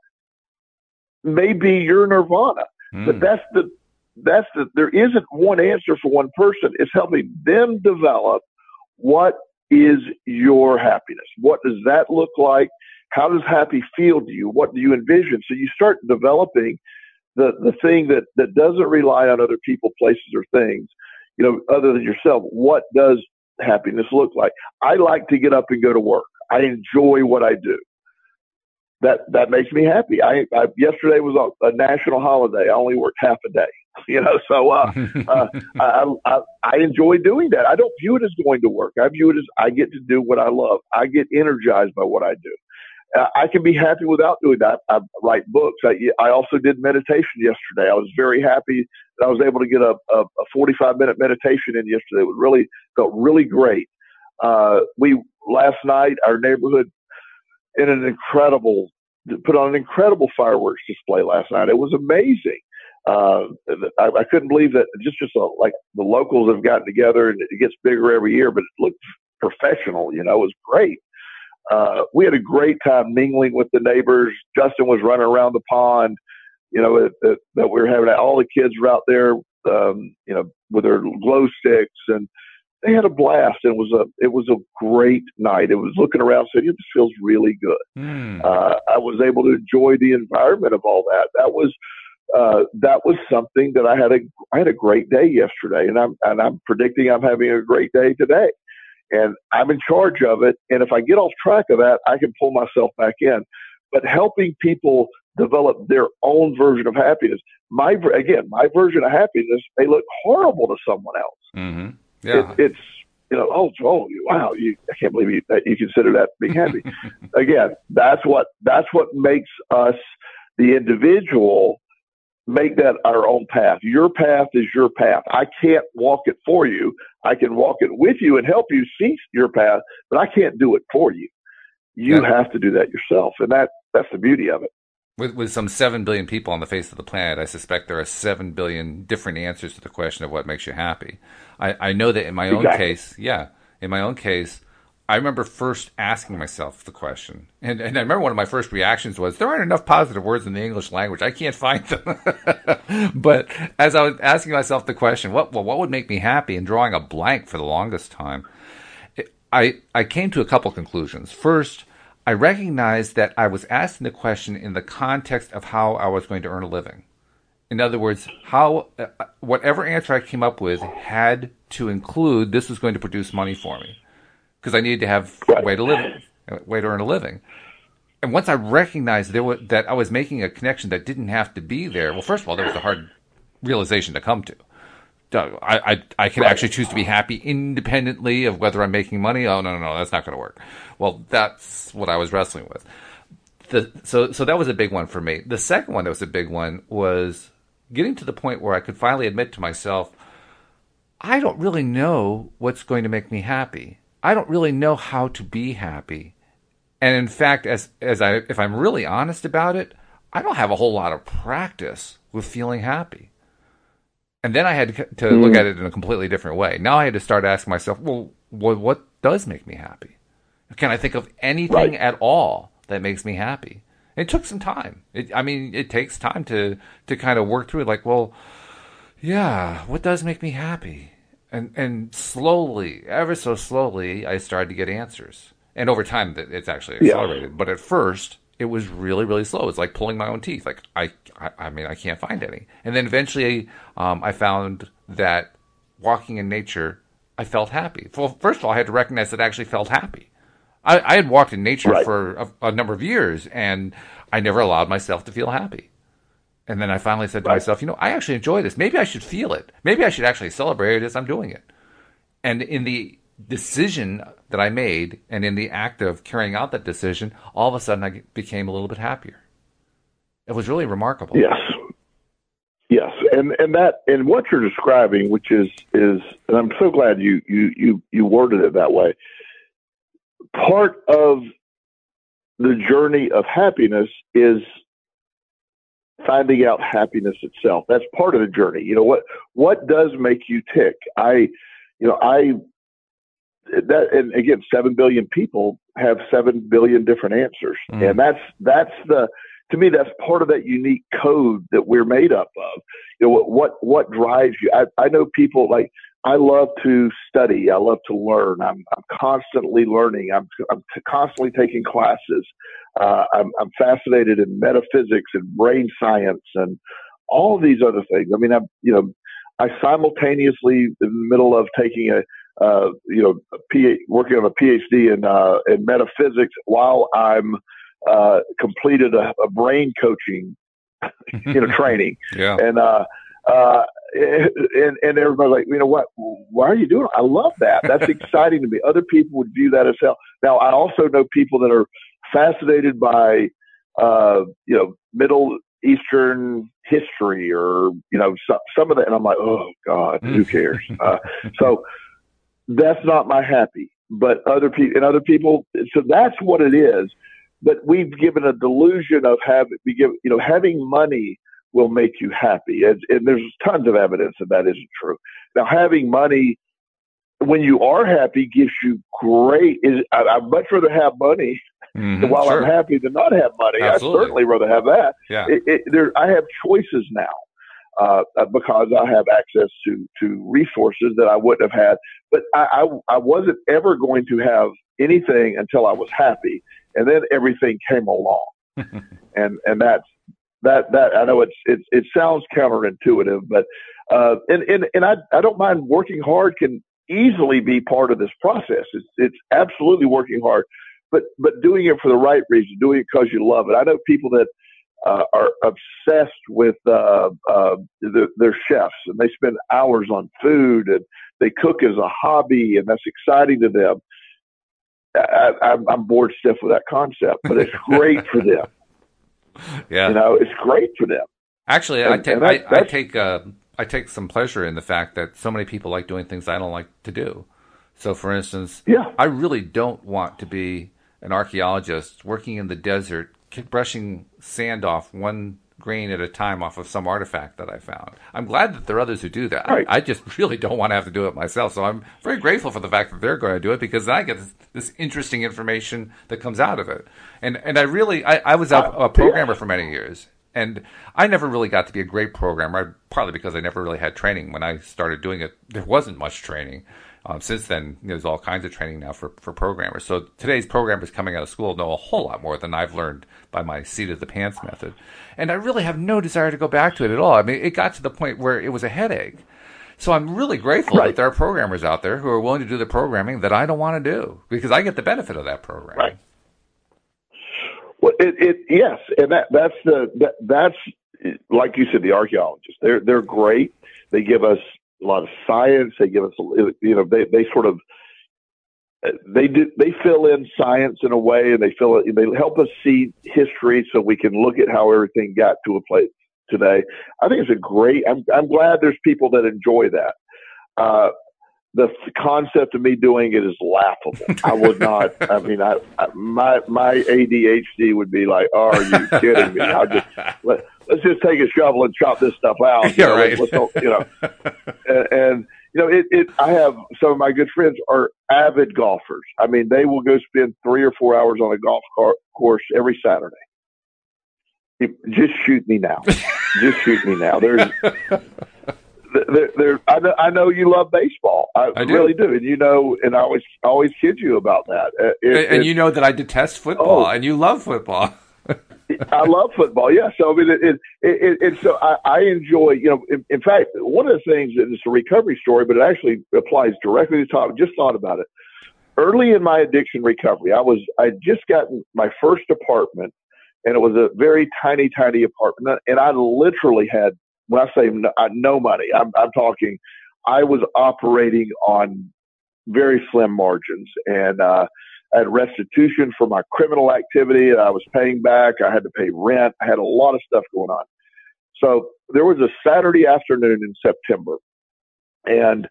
may be your nirvana, mm. but that's the, that's the, there isn't one answer for one person. It's helping them develop what is your happiness. What does that look like? How does happy feel to you? What do you envision? So you start developing the, the thing that, that doesn't rely on other people, places, or things, you know, other than yourself. What does happiness look like? I like to get up and go to work. I enjoy what I do. That, that makes me happy. I, I yesterday was a, a national holiday. I only worked half a day, you know, so, uh, uh, I, I, I enjoy doing that. I don't view it as going to work. I view it as I get to do what I love. I get energized by what I do. Uh, I can be happy without doing that. I, I write books. I, I also did meditation yesterday. I was very happy that I was able to get a, a, a forty-five minute meditation in yesterday. It was really, felt really great. Uh, we, last night, our neighborhood in an incredible, put on an incredible fireworks display last night. It was amazing. Uh, I, I couldn't believe that just, just uh, like the locals have gotten together, and it gets bigger every year, but it looked professional, you know, it was great. Uh, we had a great time mingling with the neighbors. Justin was running around the pond, you know, that, that we were having. All the kids were out there, um, you know, with their glow sticks, and they had a blast. And it was a, it was a great night. It was looking around, saying, this feels really good. Mm. Uh, I was able to enjoy the environment of all that. That was, uh, that was something that I had a, I had a great day yesterday, and I'm, and I'm predicting I'm having a great day today. And I'm in charge of it. And if I get off track of that, I can pull myself back in. But helping people develop their own version of happiness. My, again, my version of happiness may look horrible to someone else. Mm-hmm. Yeah. It, it's, you know, oh, oh, wow, you, I can't believe you, that you consider that being happy. Again, that's what, that's what makes us, the individual, make that our own path. Your path is your path. I can't walk it for you. I can walk it with you and help you see your path, but I can't do it for you. You yeah. have to do that yourself. And that, that's the beauty of it. With, with some seven billion people on the face of the planet, I suspect there are seven billion different answers to the question of what makes you happy. I, I know that in my exactly. own case, yeah, in my own case, I remember first asking myself the question, and, and I remember one of my first reactions was, there aren't enough positive words in the English language. I can't find them. But as I was asking myself the question, what well, what would make me happy, and drawing a blank for the longest time, it, I, I came to a couple conclusions. First, I recognized that I was asking the question in the context of how I was going to earn a living. In other words, how uh, whatever answer I came up with had to include this was going to produce money for me, because I needed to have a way to live, a way to earn a living. And once I recognized there was, that I was making a connection that didn't have to be there, well, first of all, there was a hard realization to come to. I, I, I can actually choose to be happy independently of whether I'm making money. Oh, no, no, no, that's not going to work. Well, that's what I was wrestling with. The, so, so that was a big one for me. The second one that was a big one was getting to the point where I could finally admit to myself, I don't really know what's going to make me happy. I don't really know how to be happy. And in fact, as as I if I'm really honest about it, I don't have a whole lot of practice with feeling happy. And then I had to, to mm. look at it in a completely different way. Now I had to start asking myself, well, what, what does make me happy? Can I think of anything right. at all that makes me happy? It took some time. It, I mean, it takes time to, to kind of work through it. Like, well, yeah, what does make me happy? And and slowly, ever so slowly, I started to get answers. And over time, it's actually accelerated. Yeah. But at first, it was really, really slow. It's like pulling my own teeth. Like, I, I, I mean, I can't find any. And then eventually, um, I found that walking in nature, I felt happy. Well, first of all, I had to recognize that I actually felt happy. I, I had walked in nature right. for a, a number of years, and I never allowed myself to feel happy. And then I finally said to Right. myself, you know, I actually enjoy this. Maybe I should feel it. Maybe I should actually celebrate it as I'm doing it. And in the decision that I made and in the act of carrying out that decision, all of a sudden I became a little bit happier. It was really remarkable. Yes. Yes. And, and that, and what you're describing, which is, is, and I'm so glad you, you, you, you worded it that way. Part of the journey of happiness is finding out happiness itself. That's part of the journey. You know, what, what does make you tick? I, you know, I, that, and again, seven billion people have seven billion different answers. Mm. And that's, that's the, to me, that's part of that unique code that we're made up of. You know, what, what, what drives you? I, I know people like, I love to study. I love to learn. I'm, I'm constantly learning. I'm, I'm constantly taking classes. Uh, I'm, I'm fascinated in metaphysics and brain science and all of these other things. I mean, I'm, you know, I simultaneously in the middle of taking a, uh, you know, a P, working on a PhD in, uh, in metaphysics while I'm, uh, completed a, a brain coaching, you know, training. Yeah. And, uh, uh, and, and everybody's like, you know what, why are you doing it? I love that. That's exciting to me. Other people would view that as hell. Now, I also know people that are fascinated by, uh, you know, Middle Eastern history or, you know, some, some of that. And I'm like, oh God, who cares? Uh, so that's not my happy, but other people and other people. So that's what it is. But we've given a delusion of having, we give, you know, having money will make you happy. And, and there's tons of evidence that that isn't true. Now, having money when you are happy gives you great, is I, I'd much rather have money mm-hmm, while sure. I'm happy than not have money. Absolutely. I'd certainly rather have that. Yeah. It, it, there, I have choices now uh, because I have access to, to resources that I wouldn't have had. But I, I, I wasn't ever going to have anything until I was happy. And then everything came along. and, and that's, That that I know it's it it sounds counterintuitive, but uh, and and and I I don't mind working hard. Can easily be part of this process. It's it's absolutely working hard, but but doing it for the right reason, doing it because you love it. I know people that uh, are obsessed with uh, uh, the, their chefs, and they spend hours on food, and they cook as a hobby, and that's exciting to them. I, I'm, I'm bored stiff with that concept, but it's great for them. Yeah, you know, it's great for them. Actually, and, I take I, I take uh, I take some pleasure in the fact that so many people like doing things I don't like to do. So, for instance, yeah. I really don't want to be an archaeologist working in the desert, brushing sand off one grain at a time off of some artifact that I found. I'm glad that there are others who do that. Right. I just really don't want to have to do it myself. So I'm very grateful for the fact that they're going to do it because then I get this, this interesting information that comes out of it. And and I really, I, I was a, a programmer for many years. And I never really got to be a great programmer, partly because I never really had training. When I started doing it, there wasn't much training. Um, since then, you know, there's all kinds of training now for, for programmers. So today's programmers coming out of school know a whole lot more than I've learned by my seat of the pants method. And I really have no desire to go back to it at all. I mean, it got to the point where it was a headache. So I'm really grateful right. that there are programmers out there who are willing to do the programming that I don't want to do because I get the benefit of that programming. Right. Well, it, it yes, and that that's the that, that's like you said, the archaeologists. They're they're great. They give us a lot of science. They give us, you know, they, they sort of, they do, they fill in science in a way, and they fill it, they help us see history so we can look at how everything got to a place today. I think it's a great, I'm, I'm glad there's people that enjoy that. Uh, the concept of me doing it is laughable. I would not, I mean, I, I my, my A D H D would be like, oh, are you kidding me? I'll just, let, let's just take a shovel and chop this stuff out. Yeah, you know, right. Let's, let's, you know, and, and you know, it, it, I have some of my good friends are avid golfers. I mean, they will go spend three or four hours on a golf car, course every Saturday. It, just shoot me now. Just shoot me now. There's, There, there, I know, I know you love baseball. I, I do. really do, and you know, and I always, always kid you about that. It, and and it, you know that I detest football, oh, and you love football. I love football. Yeah, so I mean, it, it, it, it so I, I enjoy. You know, in, in fact, one of the things that it's a recovery story, but it actually applies directly to the topic. Just thought about it. Early in my addiction recovery, I was I had just gotten my first apartment and it was a very tiny, tiny apartment. And I literally had, when I say no, no money, I'm, I'm talking, I was operating on very slim margins, and uh, I had restitution for my criminal activity that I was paying back. I had to pay rent. I had a lot of stuff going on. So there was a Saturday afternoon in September, and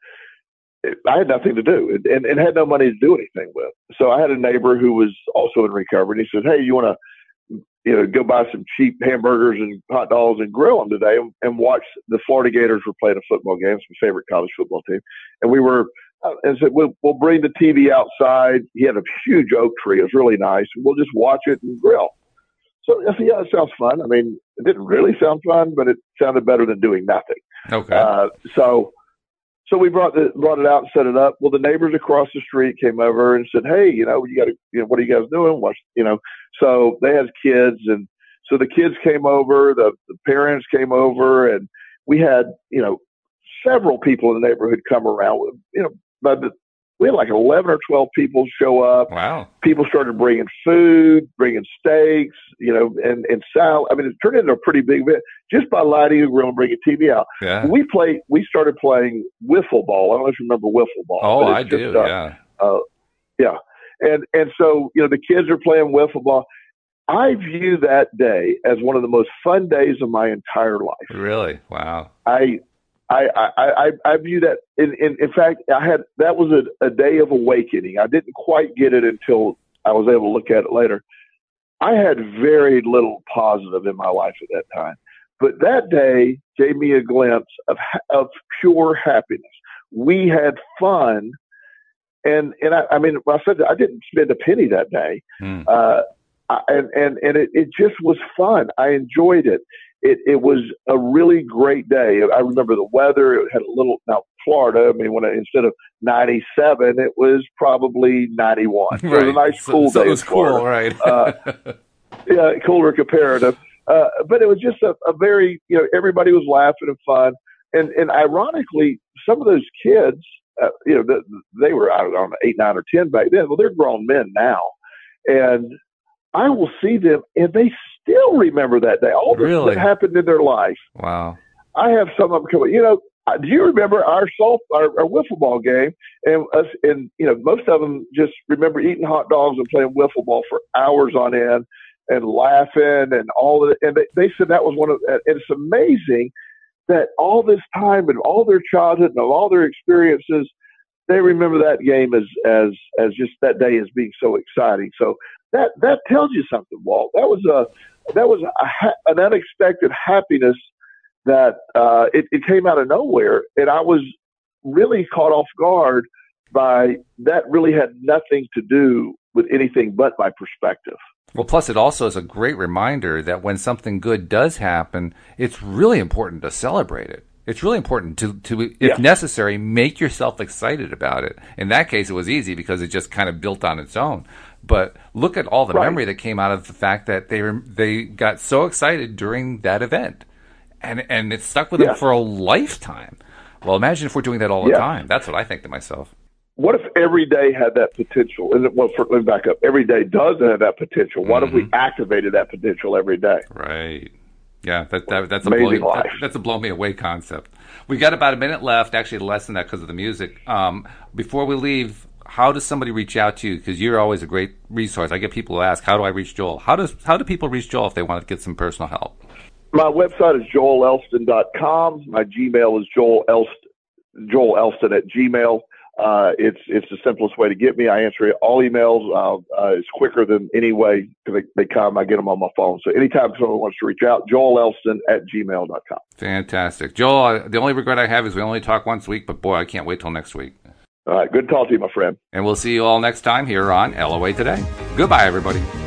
I had nothing to do and, and, and had no money to do anything with. So I had a neighbor who was also in recovery, and he said, "Hey, you want to, you know, go buy some cheap hamburgers and hot dogs and grill them today and, and watch the Florida Gators were playing a football game. It's my favorite college football team." And we were, uh, and said, we'll, we'll bring the T V outside. He had a huge oak tree. It was really nice. And we'll just watch it and grill. So I said, yeah, it sounds fun. I mean, it didn't really sound fun, but it sounded better than doing nothing. Okay. Uh, so, so we brought the, brought it out and set it up. Well, the neighbors across the street came over and said, "Hey, you know, you got to, you know, what are you guys doing?" What, you know, so they had kids, and so the kids came over, the, the parents came over, and we had, you know, several people in the neighborhood come around. With, you know, but the, we had like eleven or twelve people show up. Wow. People started bringing food, bringing steaks, you know, and, and salad. I mean, it turned into a pretty big event just by lighting a grill and bringing T V out. Yeah. We played, we started playing wiffle ball. I don't know if you remember wiffle ball. Oh, I just, do. uh, yeah. Uh, yeah. And, and so, you know, the kids are playing wiffle ball. I view that day as one of the most fun days of my entire life. Really? Wow. I, I, I, I, I view that in, in, in fact, I had, that was a, a day of awakening. I didn't quite get it until I was able to look at it later. I had very little positive in my life at that time, but that day gave me a glimpse of, of pure happiness. We had fun. And, and I, I mean, I said I didn't spend a penny that day. Hmm. Uh, and, and, and it, it just was fun. I enjoyed it. It, it was a really great day. I remember the weather. It had a little, now Florida, I mean, when I, instead of ninety-seven, it was probably ninety-one. Right. So it was a nice, cool so, day. So it was cool, right? uh, yeah, cooler comparative. Uh, but it was just a, a very, you know, everybody was laughing and fun. And, and ironically, some of those kids, uh, you know, the, they were, I don't know, eight, nine, or ten back then. Well, they're grown men now. And I will see them, and they still remember that day. All really? that happened in their life. Wow. I have some of them coming. You know, do you remember our soft, our, our wiffle ball game? And us, and you know, most of them just remember eating hot dogs and playing wiffle ball for hours on end and laughing and all of it. And they, they said that was one of. And it's amazing that all this time and all their childhood and all their experiences, they remember that game as as as just that day as being so exciting. So. That that tells you something, Walt. That was a that was a, an unexpected happiness that uh, it, it came out of nowhere, and I was really caught off guard by that. Really had nothing to do with anything but my perspective. Well, plus it also is a great reminder that when something good does happen, it's really important to celebrate it. It's really important to, to if yeah. necessary, make yourself excited about it. In that case, it was easy because it just kind of built on its own. But look at all the right. memory that came out of the fact that they were, they got so excited during that event, and and it stuck with yeah. them for a lifetime. Well, imagine if we're doing that all the yeah. time. That's what I think to myself. What if every day had that potential? Is it, well, for, let me back up. Every day does have that potential. What mm-hmm. if we activated that potential every day? Right. Yeah, that, that that's a Amazing blow, life. That, that's a blow me away concept. We got about a minute left. Actually, less than that because of the music. Um, before we leave, how does somebody reach out to you? Because you're always a great resource. I get people who ask, "How do I reach Joel?" How does how do people reach Joel if they want to get some personal help? My website is joel elston dot com. My Gmail is joel elston, joel elston at gmail. Uh, it's it's the simplest way to get me. I answer all emails. Uh, uh, it's quicker than any way because they, they come. I get them on my phone. So anytime someone wants to reach out, joel elston at gmail dot com. Fantastic. Joel, the only regret I have is we only talk once a week, but boy, I can't wait till next week. All right. Good to talk to you, my friend. And we'll see you all next time here on L O A Today. Goodbye, everybody.